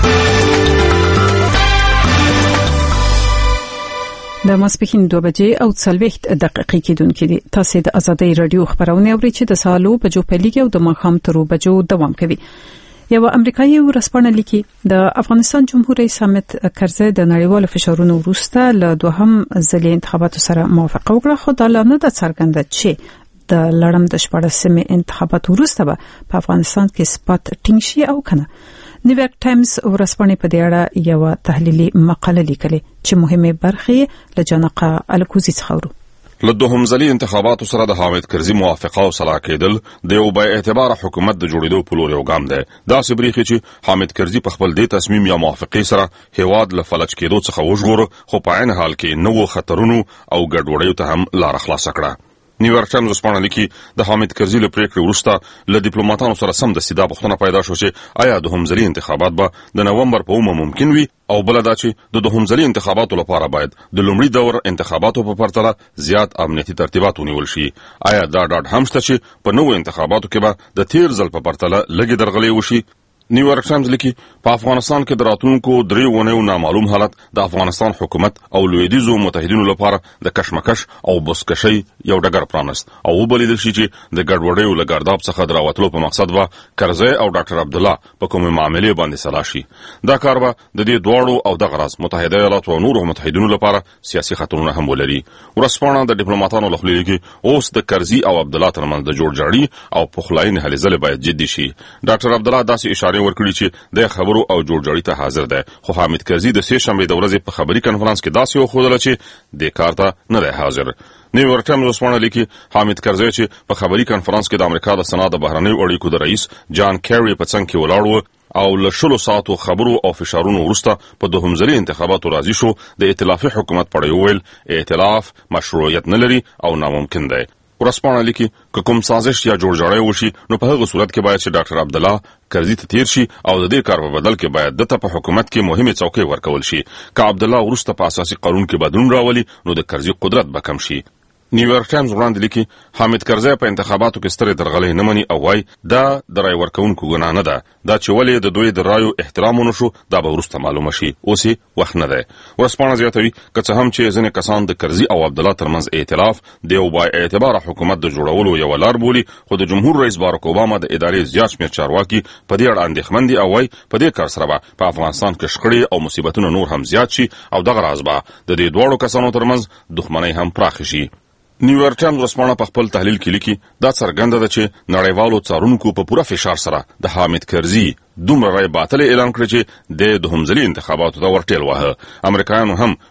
د ماسپښین دوه بجې او څلوېښت دقیقې کېدونکې دي. تاسو د ازادۍ رادیو خبرونه اورئ چې د سالو بجو پیلېږي او د ماښام تر بجو دوام کوي. یو امریکایي ورسپانه لیکي د افغانستان جمهور رئیس حامد کرزي د نړیوالو فشارونو وروسته له دوهم ځلې انتخاباتو سره موافقه وکړه، خو دا لا نه ده څرګنده چې د لړم د شپاړسمې انتخاباتو وروسته به په افغانستان کې ثبات ټینګ شي او کنه. نیویارک ټایمز ورسپانه په دې اړه یو تحلیلي مقاله لیکلې چې مهمه برخه له جنقه الکوزي څخه ورو. له دوهم ځلې انتخاباتو سره د حامد کرزي موافقه او صلاح کېدل د یو با اعتبار حکومت د جوړېدو په لور یو ګام دی. دا سبريخي چې حامد کرزي په خپل دې تصمیم یا موافقه سره هیواد له فلج کېدو څخه وژغور، خو په عین حال کې نوو خطرونو او ګډوډیو ته هم لار خلاص کړه. نیویارک ټایمز وسپانه لیکي د حامد کرزي له پریکړې وروسته له ډیپلوماټانو سره سم د سیده پوښتنه پیدا شو چې آیا دوهم ځلې انتخابات به د نومبر په اومه ممکن وي، او بل دا چې د دوهم ځلې انتخاباتو لپاره باید د لومړي دور انتخاباتو په پرتله زیات امنیتي ترتیبات ونیول شي. آیا دا ډاډ هم شته چې په نوو انتخاباتو کې به د تیر ځل په پرتله لږې درغلې وشي؟ نیویارک ټایمز لیکي په افغانستان کې د راتلونکو درې ونیو نامعلوم حالت د افغانستان حکومت او لویدیځو متحدینو لپاره د کشمکش او بسکشي یو ډګر پرانست او وبلیدل شي چې د ګډوډیو له ګرداب څخه دراوتلو په مقصد به کرزي او ډاکټر عبد الله په کومه معاملې باندې سلا شي. دا کار به د دې دواړو او د غرض متحده ایالات او نورو متحدینو لپاره سیاسي خطرونه هم ولري. ورسپانه د ډیپلوماټانو له خوا لیکي اوس د کرزي او عبد الله ترمنځ د جوړجاړي او پخلاینې هلې ځلې باید جدي شي. ډاکټر عبد الله داسې اشاره ورکړي چې د خبرو او جوړجاړي ته حاضر دی، خو حامد کرزي د سه شنبه د ورځې په خبري کانفرنس کې داسې وښودل چې د کار ته نه دی حاضر. نیویارک ټایمز وسپانه لیکي حامد کرزي چې په خبري کانفرنس کې د امریکا د سنا د بهرنیو اړیکو د رئیس جان کیری په څنګ کې ولاړ و او له شلو ساعتو خبرو او فشارونو وروسته په دوهم ځلې انتخاباتو راضي شو. د ائتلافي حکومت پړی ویل ائتلاف مشروعیت نه لري او ناممکن دی. ورسپانه لیکي که کوم سازش یا جوړجاړی وشي نو په هغه صورت کې باید چې ډاکټر عبد الله کرزي ته تیر شي او د دې کار په بدل کې باید دته په حکومت کې مهمه څوکۍ ورکول شي. که عبد الله وروسته په اساسي قانون کې بدلون راولي نو د کرزي قدرت به کم شي. نیویارک ټایمز وړاندې لیکي حامد کرزي په انتخاباتو کې سترې درغلې نه مني او وايي دا د رای ورکوونکو ګناه نه ده، دا چې ولې د دوی د رایو احترام ونه شو دا به وروسته معلومه شي، اوس وخت نه دی. ورسپانه زیاتوي که څه هم چې ځینې کسان د کرزي او عبد الله ترمنځ ائتلاف د یو با اعتبار حکومت د جوړولو یو لار بولي، خو د جمهور رئیس باراک اوباما د ادارې زیات شمېر چارواکي په دې اړه اندېښمن دي او وايي په دې کار سره به په افغانستان کې شخړې او مصیبتونه نور هم زیات شي او دغه راز به د دې دواړو کسانو ترمنځ دښمنۍ هم پراخه شي. نیویارک ټایمز ورسپانه په خپل تحلیل کې لیکي دا څرګنده ده چې نړیوالو څارونکو په پوره فشار سره د حامد کرزي دومره رای باطل اعلان کړ چې د دوهم ځلې انتخاباتو ته ورټیل وهه. امریکایانو هم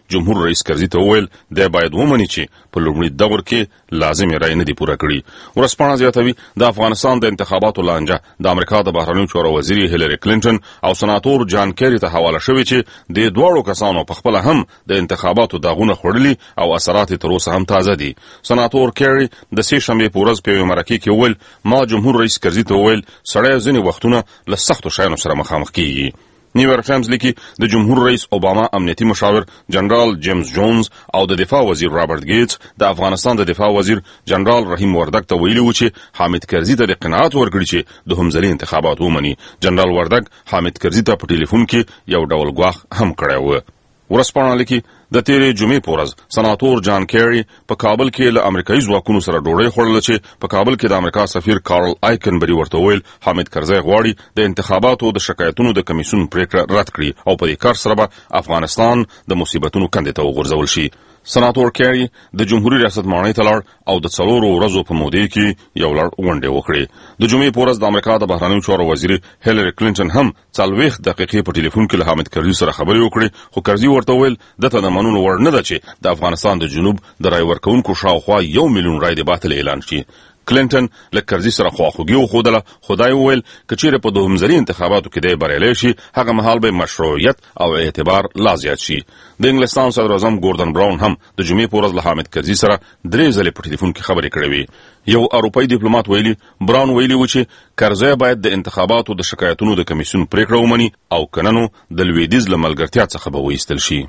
جمهور رئیس کرزي ته وویل د باید ومني چې په لومړي دور کې لازمي رای نه دی پوره کړی. ورسپانه زیاتوي د افغانستان د انتخاباتو لانجه د امریکا د بهرنیو چارو وزیر هیلری کلینټن او سناتور جان کیری ته حواله شوې چې د دواړو کسانو په خپل هم د انتخاباتو داغونه خړلي او اثرات تر اوسه هم تازه دي. سناتور کیری د سې شنبه په ورځ په مرکه کې وویل ما جمهور رئیس کرزي ته وویل سړی ځینې وختونه له سختو شیانو سره مخامخ کیږي. نیویارک ټایمز لیکي د جمهور رئیس اوباما امنیتي مشاور جنرال جیمز جونز او د دفاع وزیر رابرټ ګیټس د افغانستان د دفاع وزیر جنرال رحیم وردګ ته ویلي و چې حامد کرزي ته د قناعت ورکړي چې د همزلي انتخابات ومني. جنرال وردګ حامد کرزي ته په ټلیفون کې یو ډول ګواښ هم کړی و. ورسپانه لیکي د تیرې جمعې په ورځ سناتور جان کیری په کابل کې له امریکایي ځواکونو سره ډوډۍ خوړله چې په کابل کې د امریکا سفیر کارل آیکنبري ورته ویل حامد کرزي غواړي د انتخاباتو د شکایتونو د کمیسیون پریکړه رد کړي او په دې کار سره به افغانستان د مصیبتونو کندې ته وغورځول شي. سناتور کیری د جمهوریت ریاست ماڼۍ ته لاړ او د څلورو ورځو په موده کې یو لړ غونډې وکړې. د جمعې په ورځ د امریکا د بهرنیو چارو وزیر هیلری کلینټن هم څلوېښت دقیقې په ټلیفون کې له حامد کرزي سره خبرې وکړې خو کرزي ورته ویل دته د منلو وړ نه ده چې د افغانستان د جنوب د رای ورکوونکو شاوخوا یو میلیون رای د باطل اعلان شي. کلینټن له کرزي سره خواخوږي وښودله خدای وویل که چیرې په دوهمزلي انتخاباتو کې دی بریالی شي هغه مهال به مشروعیت او اعتبار لا زیات شي. د انګلستان صدر اعظم ګوردن براون هم د جمعې په ورځ له حامد کرزي سره درې ځلې په ټلیفون کې خبرې کړې وې. یو اروپایي ډیپلوماټ ویلي براون ویلي و چې کرزي باید د انتخاباتو د شکایتونو د کمیسیون پریکړه ومني او کننو د لویدیځ له ملګرتیا څخه به وایستل شي.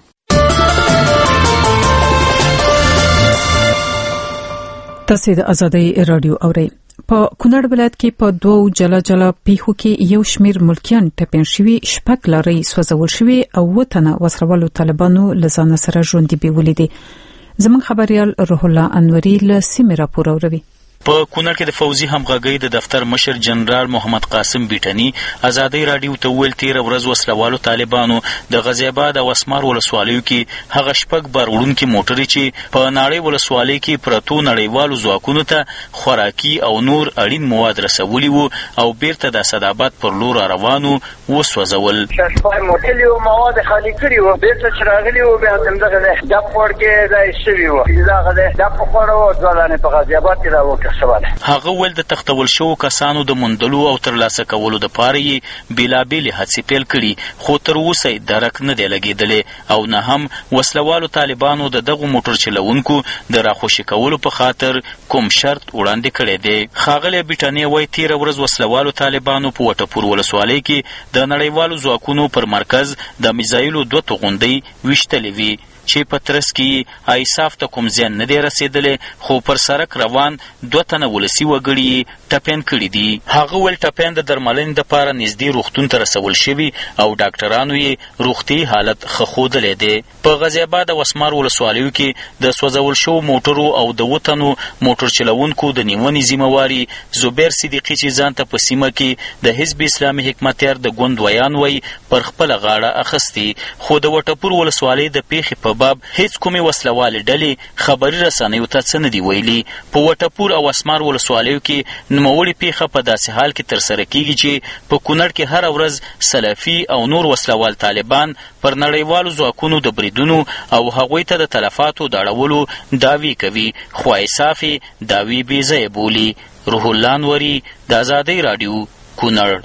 تاسو د ازادي رادیو اورئ. په کونړ ولایت کې په دوو جلا جلا پیښو کې یو شمیر ملکیان ټپین شوي شپږ لاري سوځول شوي او وطن وسرولو طالبانو لزان سره ژوند دی ولیدي. زموږ خبريال روح الله انوري له سیمه راپور اوروي. په کونړ کې د فوزي همغږۍ د دفتر مشر جنرال محمد قاسم بیټني ازادي رادیو ته ویل تیر ورځ وسلوالو طالبانو د غزي آباد او اسمار ولسوالیو کې هغه شپږ بار وړونکي موټرې چې په ناړۍ ولسوالۍ کې پرتو نړیوالو ځواکونو ته خوراکي او نور اړین مواد رسولي وو او بیرته د اسداباد پر لور روانو وسوځول. شپږ موټرې او مواد خالي کړي وو بیرته چراغلي وو بیا څنګه ده د پور کې ځای شوی وو دغه ده د پخوړو ځوانانه په غزي آباد کې راوکه. هغه ول د تختول شو کسانو د مندلو او ترلاسه کولو د پاره بیلابیل هڅې پیل کړي خو تر اوسه درک نه دی لګیدلې او نه هم وسلوالو طالبانو د دغه موټر چلوونکو د راخوشي کولو په خاطر کوم شرط وړاندې کړی دی. خاغله بیټنی وای تیر ورځ وسلوالو طالبانو په وټپور ولسوالۍ کې د نړیوالو ځواکونو پر مرکز د میزایلو دوه توغندۍ وشتلې وي چې په ترس کې ایصاف ته کوم ځان نه دی رسیدلې خو پر سرک روان دوه تنه ولسی وګړي ټپین کړي دي. هغه ول ټپین د درملنې لپاره نږدې روغتون ته رسول شوی او ډاکټرانو یې روغتي حالت خښودلې دی. په غزي آباد او اسمار ولسوالیو کې د سوځول شو موټرو او د وطنو موټر چلوونکو د نیونې ذمہواری زبیر صدیقی چې ځان ته په سیمه کې د حزب اسلامي حکمتیار د ګوند ویان وای پر خپل غاړه اخستی خو د وټپور ولسوالۍ د پیښې په باب هیڅ کومې وسلوالې ډلې خبري رسنیو ته څه نه دي ویلي. په وټپور او اسمار ولسوالیو کې نوموړې پیښه په داسې حال کې ترسره کیږي چې په کونړ کې هر ورځ سلفي او نور وسلوال طالبان پر نړیوالو ځواکونو د بریدونو او هغوی ته د تلفاتو د اړولو دعوی کوي خو ایصاف دعوی بې ځایه بولي. روح الله انوري د ازادۍ رادیو کونړ.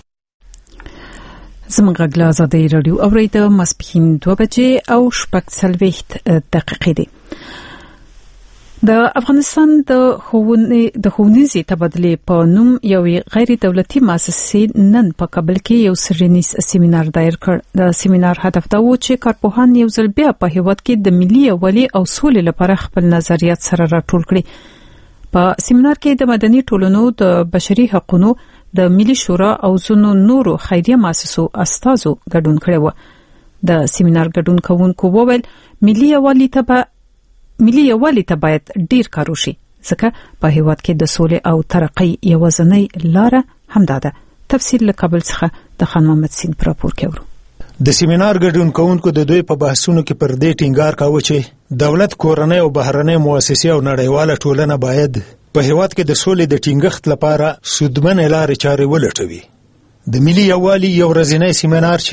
زموږ غږ له ازادۍ رادیو اورئ. د ماسپښین دوه بجې او شپږ څلوېښت دقیقې دي. د افغانستان د ښوونې د ښوونیزې تبادلې په نوم یوې غیر دولتي مؤسسې نن په کابل کې یو سرنیز سیمینار دایر کړ. د سیمینار هدف دا و چې کارپوهان یو ځل بیا په هیواد کې د ملي یووالي او سولې لپاره خپل نظریات سره راټول کړي. په سیمینار کې د مدني ټولنو د بشري حقوقو د ملي شورا او ځینو نورو خیریه مؤسسو استازو ګډون کړی و. د سیمینار ګډون کوونکو وویل ملي یووالي ته ملي یووالي ته باید ډیر کار وشي ځکه په هیواد کې د سولې او ترقۍ یوازینۍ لاره همدا ده. تفصیل له کابل څخه د خان محمد سین پر راپور کوي. د سیمینار ګډون کوونکو د دوی په بحثونو کې پر دې ټینګار کاوه چې دولت کورنۍ او بهرنۍ مؤسسې او نړیواله ټولنه باید په هیواد کې د سولې د ټینګښت لپاره سودمن لارې چارې ولټوي. د ملي یووالي یو ورځنی سیمینار چې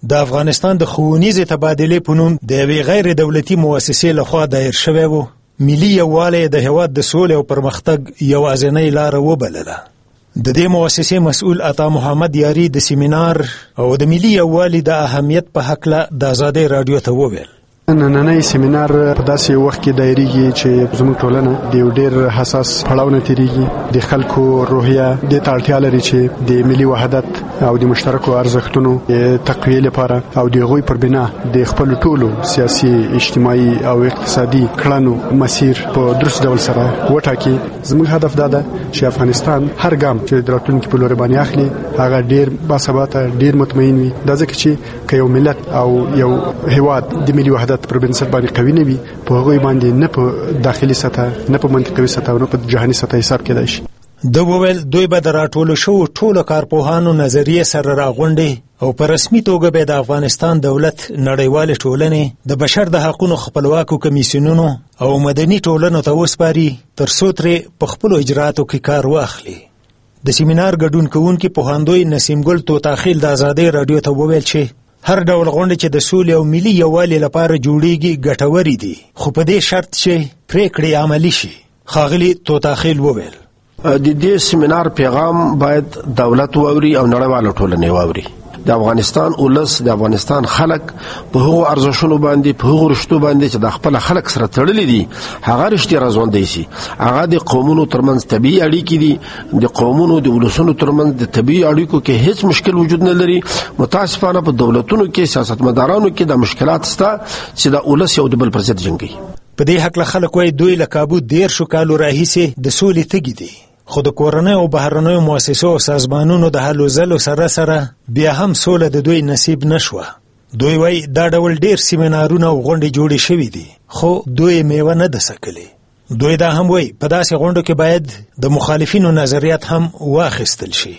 د افغانستان د ښوونیزې تبادلې په نوم د یوې غیر دولتي مؤسسې لخوا دایر شوی و. ملي یووالی د هیواد د سولې او پرمختګ یوازینۍ لاره وبلله. د دې مؤسسې مسؤل عطا محمد یاري د سیمینار او د ملي یووالي د اهمیت په هکله د آزادۍ راډیو ته وویل. نننی سیمینار په داسې وخت کې دایریږي چې زموږ ټولنه د یو ډېر حساس پړاو نه تېرېږي. د خلکو روحیه دې ته اړتیا لري چې د ملي وحدت او د مشترکو ارزښتونو تقویې لپاره او د هغوی پر بنا د خپلو ټولو سیاسي اجتماعي او اقتصادي کړنو مسیر په درست ډول سره وټاکي. زموږ هدف دا ده چې افغانستان هر ګام چې د راتلونکي په لوري باندې اخلي هغه ډېر باثباته ډېر مطمئن وي. دا ځکه چې که یو ملت او یو هیواد د ملي وحدت پر بنسټ باندې قوي نه وي په هغوی باندې نه په داخلي سطح نه په منطقوي سطح او نه په جهاني سطح حساب کېدای شي. د وویل دوی به د راټولو شوو ټولو کارپوهانو نظریې سره راغونډي او په رسمي توګه به د افغانستان دولت نړیوالې ټولنې د بشر د حقوقو خپلواکو کمیسیونونو او مدني ټولنو ته وسپاري تر څو ترې په خپلو اجرااتو کې کار واخلي. د سیمینار ګډون کوونکي پوهاندوی نسیم ګل توتاخیل د آزادۍ راډیو ته وویل چې هر ډول غونډې چې د سولې او ملي یووالي لپاره جوړیږي ګټورې دي خو په دې شرط چې پریکړې عملي شي. ښاغلي توتاخیل وویل د دې سیمینار پیغام باید دولت واوري او نړیواله ټولنه واوري. د افغانستان ولس د افغانستان خلک په هغو ارزښتونو باندې په هغو رشتو باندې چې د خپل خلک سره تړلي دي هغه رشتې راځوندي شي. هغه د قومونو ترمنځ طبيعي اړیکې دي. د قومونو د ولسونو ترمنځ د طبيعي اړیکو کې هیڅ مشکل وجود نه لري. متاسفانه په دولتونو کې سیاستمدارانو کې د مشکلات شته چې د ولس یو د بل پر ضد جنګي. په دې حق له خلک وایي دوی له کابو دیر شو کالو راهیسې د سولې تږي دي خو د کورنۍ او بهرنیو مؤسسو او سازمانونو د هلو ځلو سره سره بیا هم سوله د دوی نصیب نشوه. دوی وایي دا ډول ډیر سیمینارونه او غونډې جوړې شوي دي خو دوی میوه نه ده سکلې. دوی دا هم وایي په داسې غونډو کې باید د مخالفینو نظریات هم واخیستل شي.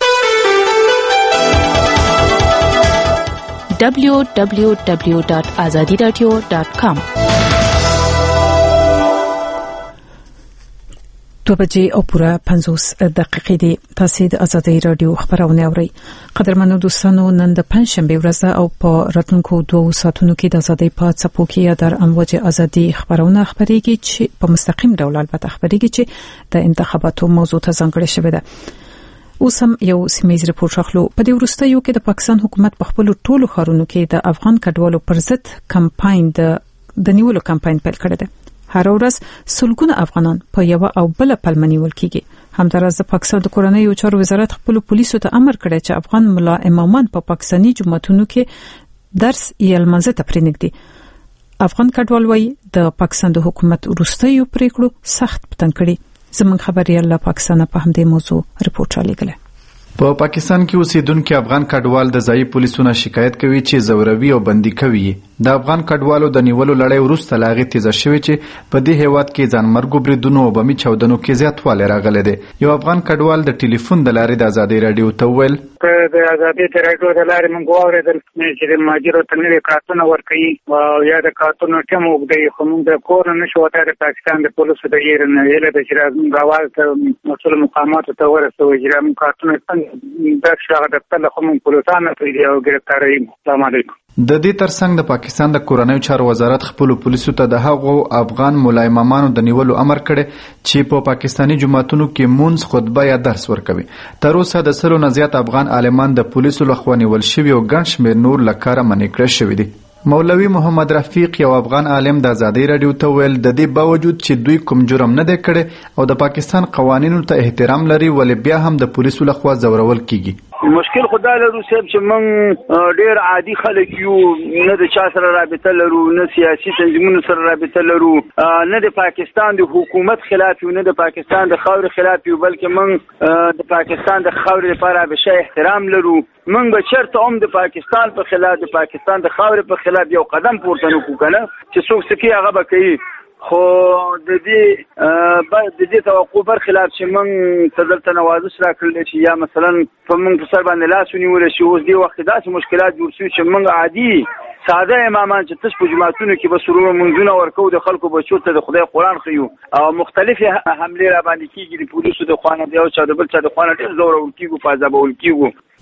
دبلیو دبلیو دبلیو ډاټ ازادي راډیو ډاټ کام دو بجې او پوره پنځوس دقیقې دي. تاسو د ازادۍ رادیو خبرونه اورئ. قدرمنو دوستانو نن د پنځشنبه ورځ او په راتلونکو دوه ساعتونو کې د ازادۍ په څپو کې در امواج ازادي خبرونه خبريږي چې په مستقیم ډول البته خبريږي چې د انتخاباتو موضوع ته ځانګړې شوې ده. اوس هم یو سیمایي رپورټ راخلو. په دې وروستیو کې د پاکستان حکومت په خپل ټولو ښارونو کې د افغان کډوالو پر ضد کمپاین د د نیولو کمپاین پیل کړی دی. هر ورځ سلګونه افغانان په یو او بل پلمه نیول کیږي. همدارس د پاکستان د کورنۍ چارو وزارت خپل پولیسو ته امر کړی چې افغان ملا امامان په پاکستاني جماعتونو کې درس یې لمانځه ته پرېنږدي. افغان کډوال وایي د پاکستان د حکومت وروستیو پریکړو سخت پتن کړي. زموږ خبريال له پاکستان په همدې موضوع رپورټ را لېږلی. په پا پاکستان کې اوسېدونکي افغان کډوال د ځایي پولیسو نه شکایت کوي چې زوروي او بندي کوي. د افغان کډوالو د نیولو لړۍ وروسته لا هغې تیزه شوې چې په دې هیواد کې ځانمرګو بریدونو او بمي چاودنو کې زیاتوالی راغلی دی. یو افغان کډوال د ټلیفون د لارې د ازادۍ راډیو ته وویل د ازادۍ راډیو د لارې موږ واورېدل چې د مهاجرو ته نوي کارتونه ورکوي او یا د کارتونو ټیم اوږدوي خو موږ د کور نه نشو وتی. د پاکستان د پولیسو د هیله نه هیله ده چې موږ اواز ته مسؤلو مقاماتو ته ورسوو چې موږ کارتونه څنګه درک شو هغه دفتر له خو موږ پولیسان نه پرېږدي او ګرفتاروي. السلام علیکم. د دې ترڅنګ د پاکستان د کورنیو چارو وزارت خپل پولیسو ته د هغو افغان ملا امامانو د نیولو امر کړی چې په پاکستاني جماعتونو کې مونځ خطبه یا درس ورکوي. تر اوسه د سلو نه زیات افغان عالمان د پولیسو لخوا نیول شوي او ګڼ شمېر نور له کاره منع کړای شوي دي. مولوي محمد رفیق یو افغان عالم د ازادۍ راډیو ته ویل د دې باوجود چې دوی کوم جرم نه دی کړی او د پاکستان قوانینو ته احترام لري ولې بیا هم د پولیسو لخوا ځورول کیږي. مشکل خدای لرو صاحب چې موږ ډېر عادي خلک یو، نه د چا سره رابطه لرو، نه سیاسي تنظیمونو سره رابطه لرو، نه د پاکستان د حکومت خلاف یو، نه د پاکستان د خاورې خلاف یو، بلکې موږ د پاکستان د خاورې لپاره همیشه احترام لرو. موږ به چېرته هم د پاکستان په خلاف د پاکستان د خاورې په خلاف یو قدم پورته نه کړو که نه چې څوک څه کوي هغه به کوي. خو د دې د دې توقع برخلاف چې موږ ته دلته نوازش راکړلی چې یا مثلا په موږ په سر باندې لاس ونیولی شي. اوس دې وخت کې داسې مشکلات جوړ شوي چې موږ عادي ساده امامان چې تش په جماعتونو کې به سرور منځونه ورکوو، د خلکو بچو ته د خدای قرآن ښیو او مختلفې حملې را باندې کېږي د پولیسو د خوا نه، د یو چا د بل چا د خوا نه ډېر ځورول کېږو، په عذابول کېږو.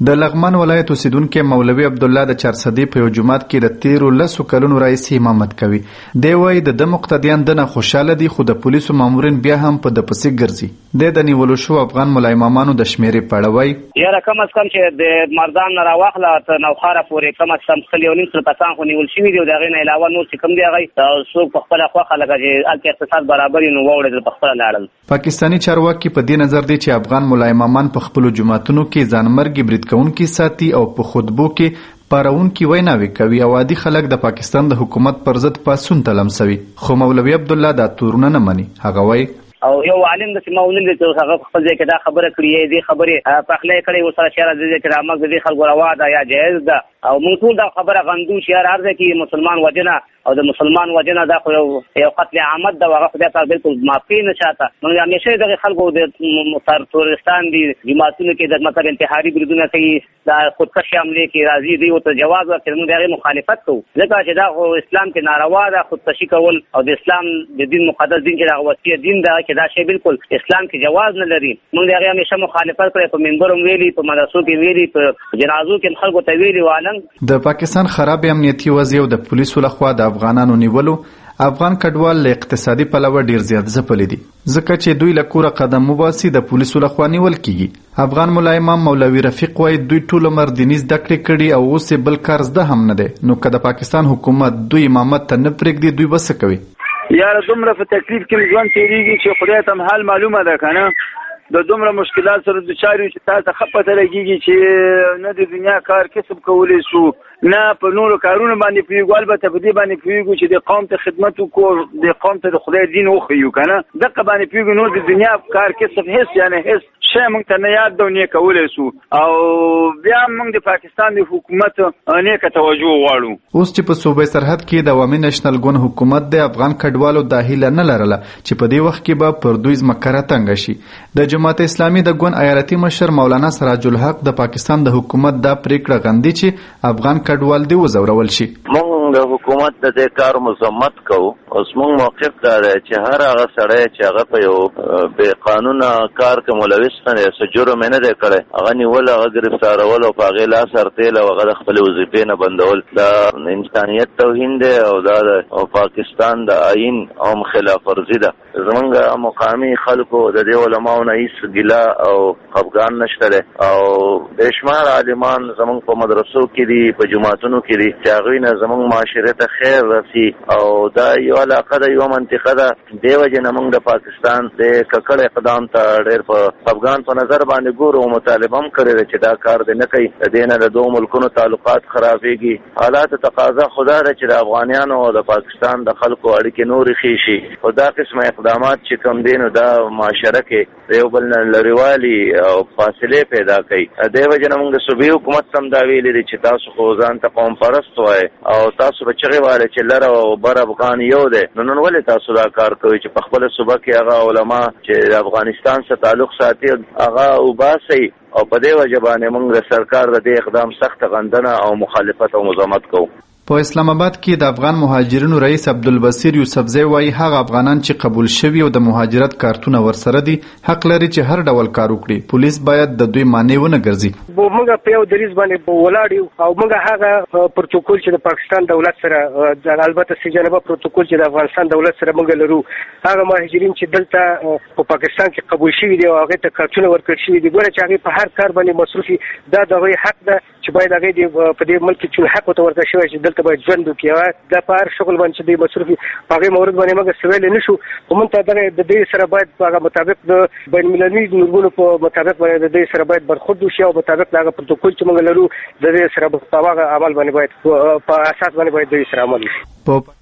د لغمان ولایت اوسیدونکو مولوي عبد الله د چارسدي په یو جماعت کې د تیرو لسو کلونو راهیسې امامت کوي. دی وایي د مقتدیان دنه خوشاله دي خو د پولیسو مامورین بیا هم په د پسې ګرځي. د د نیولو شو افغان مولای امامانو د شمیرې په اړه وایي یاره کم از کم چې د مردان نه راواخله تر نوخاره پورې کم از کم خل یو نیم سل کسان خو نیول شوي دي او د هغې نه علاوه نور چې کوم دي هغه څوک په خپله خوښه لکه چې هلته اقتصاد برابر وي نو واوړېدل په خپله لاړل. پاکستاني چارواکي په دې نظر دی چې افغان مولای امامان په خپلو جوماتونو کې ځانمرګي برید کوونکي ساتي او په خطبو کې پارونکي ویناوې کوي او عادي خلک د پاکستان د حکومت پر ضد پاڅون ته لمسوي. خو مولوي عبدالله دا تورونه نه مني. هغه وایي او یو عالم د سیمه ونل چې هغه خپل ځای کې دا خبره کړې دي خبرې پخلې کړې وسره شهر د دې کرامت د دې خلکو روا ده یا جایز ده او موږ ټول دا خبره غندو چې هر ځای کې مسلمان وجنه او د مسلمان وجنه دا خو یو قتل عامد ده هغه خدای تعالی بالکل معافي نه چاته. موږ همیشه د خلکو د ترورستان دي جماعتونو کې د مطلب انتحاري بریدونه کوي دا خودکشي حمله کې راځي دی او ته جواز ورکړي موږ دغه مخالفت کوو ځکه چې دا اسلام کې ناروا ده خودکشي کول او د اسلام د دین مقدس دین کې دا وصیت دین ده چې دا شی بالکل اسلام کې جواز نه لري. موږ دغه همیشه مخالفت کړی په منبر ویلي په مدرسو کې ویلي په جنازو کې خلکو ته ویلي وانه. د پاکستان خراب امنیتي وضع او د پولیسو لخوا د افغانانو نیولو افغان کډوال له اقتصادي پلوه ډیر زیات ځپلي دي ځکه چې دوی له کوره قدم وباسي د پولیسو لخوا نیول کیږي. افغان مولای امام مولوي رفیق وایي دوی ټول عمر دیني زده کړې کړي او اوس بل کار زده هم نه دی نو که د پاکستان حکومت دوی امامت ته نه پرېږدي دوی به څه کوي؟ یاره دومره په تکلیف کې ژوند تېرېږي چې خدای ته حال معلومه ده که نه د دومره مشکلات سره دچار یو چې تا ته ښه پته لګېږي چې نه د دنیا کار کسب کولی شو نه په نورو کارونو باندې پوهېږو البته په دې باندې پوهېږو چې د قوم ته خدمت وکړو د قوم ته د خدای دین وښیو که نه دقه باندې پوهېږو نور د دنیا کار کسب هېڅ یعنې هېڅ شی موږ ته نه یاد ده او نه یې کولی شو او بیا موږ د پاکستان د حکومت نیکه توجه غواړو. اوس چې په صوبې سرحد کې د عوامي نشنل ګوند حکومت د افغان کډوالو دا هیله نه لرله چې په دې وخت کې به پر دوی ځمکه راتنګه شي. د جماعت اسلامي د ګوند ایالتي مشر مولانا سراج الحق د پاکستان د حکومت دا پریکړه غندي چې افغان کډوال دی وزورول شي. موږ د حکومت د دې کار مذمت کوو. اوس موږ موقف دا دی چې هر هغه سړی چې هغه په یو بې قانونه کار کې ملوث نه دی څه جرم یې نه دی کړی هغه نیول هغه ګرفتارول او په هغې لاس ارتېل او هغه د خپلې وظیفې نه بندول دا انسانیت توهین دی او دا د پاکستان د آئین هم خلاف ورزي ده. زمونږ مقامي خلکو د دې علماو نه هېڅ ګیله او خفګان نشته دی او بېشمار عالمان زمونږ په مدرسو کې دي په جوماتونو کې دي چې هغوی نه زمونږ معاشرې ته خیر رسي او دا یو علاقه ده یو منطقه ده دې وجې نه موږ د پاکستان د ککړ اقدام ته ډېر په افغان په نظر باندې ګورو او مطالبه هم کړې ده چې دا کار دې نه کوي د دې نه د دوو ملکونو تعلقات خرابېږي. حالات تقاضا خدا ده چې د افغانیانو او د پاکستان د خلکو اړیکې نورې ښې شي او دا قسمه اقدامات چې کوم دي نو دا معاشره کې د یو بل نه لرېوالي او فاصلې پیدا کوي. دې وجې نه موږ د صوبې حکومت هم دا ویلي دي چې تاسو خو ځان ته قوم پرست وایئ او تاسو به چغې وهلئ چې لر او بر افغان یو دی نو نن ولې تاسو دا کار کوئ چې په خپله صوبه کې هغه علما چې د افغانستان سره تعلق ساتي هغه وباسئ او په دې وجه باندې موږ د سرکار د دې اقدام سخت غندنه او مخالفت او مزاحمت کوو. په اسلام آباد کې د افغان مهاجرینو رئیس عبدالبصیر یوسفزی وایي هغه افغانان چې قبول شوي او د مهاجرت کارتونه ورسره دي حق لري چې هر ډول کار وکړي. پولیس باید د دوی معنی ونه ګرځي. موږ په یو دریځ باندې ولاړ یو او موږ هغه پروتوکول چې د پاکستان دولت سره البته سجنبه پروتوکول چې د افغانستان دولت سره موږ لرو هغه مهاجرین چې دلته په پاکستان کې قبول شوي دي او هغه ته کارتونه ورکړل شوي دي ګوره چې هغه په هر کار باندې مصروفي دا د هغوی حق ده چې باید هغه په دې ملک کې حق ورته ورکړل شوی چې ته باید ژوند وکړي دا په هر شغل باندې چې دوی مصروفي په هغې مورد باندې موږ څه ویلی نه شو خو موږ ته دغه د دې سره باید په هغه مطابق د بین المللي نورمونو په مطابق باندې د دې سره باید برخورد وشي او مطابق د هغه پروتوکول چې موږ لرو د دې سره په هغه عمل باندې باید په اساس باندې باید د دې سره عمل وشي.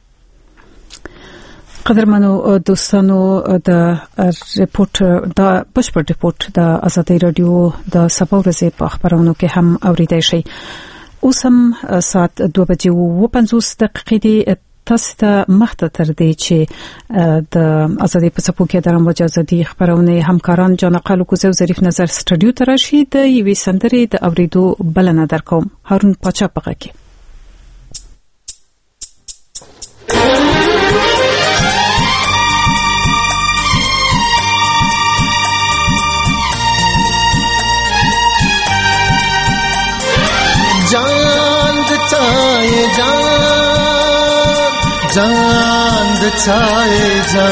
قدرمنو دوستانو د ریپورت د بشپړ ریپورت د ازادي رادیو د سبا ورځې په خبرونو کې هم اوریدای شئ. اوس هم ساعت دوه بجې او پنځوس دقیقې دي. تاسو ته مخته تر دې چې د ازادي په څپو کې د رامو ازادي خبرونه همکاران جان قالو کوزو ظریف نظر سټډیو ته راشي د یوې سندرې د اوریدو بلنه درکوم. هارون پاچا پغه کې जान द चाहे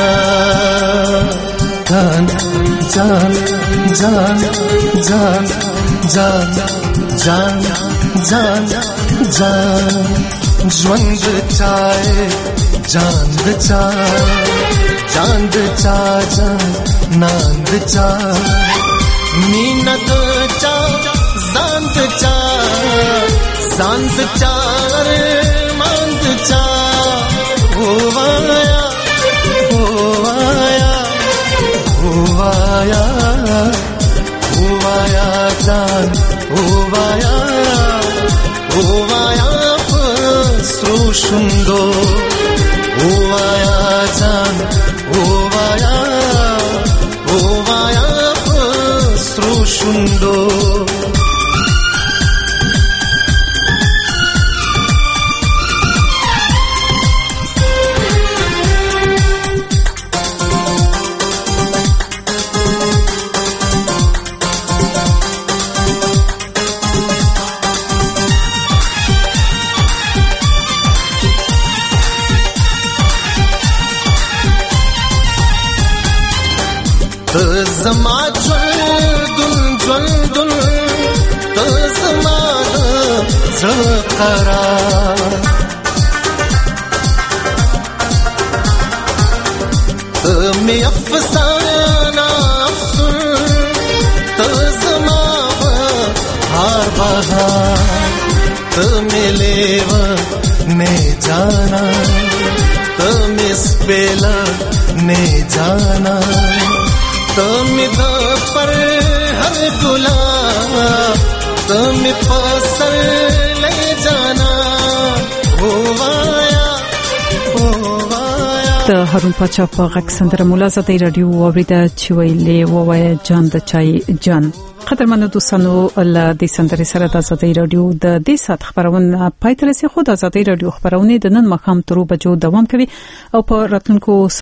जान जान जान जान जान जान जान जान ژوند चाहे जान द चाहे जान द चाहे जान द चाहे मीना द चाहे जान द चाहे जान द चाहे मान द चाहे ओ वाया ओ वाया ओ वाया ओ वाया जान ओ वाया ओ वाया श्रुशुंदो ओ वाया जान ओ वाया ओ वाया श्रुशुंदो तज़मा ज़ुल्दुल ज़ुल्दुल तज़मा ज़क़रार तमे अफ़साना अफ़सुन तज़मा बहार बहार तमे लेव ने जाना तमे स्पेला ने जाना तुम पर हर गुलाब तुम फसल ले जाना ओ वाया ओ वाया د هارون پاچا په غږ سندره مولا زدي رادیو اوریدا چې ویلې ووایا جان د چای جان قدرمنو دوستانو الله د سندرې سره د زدي رادیو د دې سات خبرونه پاتره سي خو د زدي رادیو خبرونه د نن مخام ترو بجو دوام کوي او په راتلونکو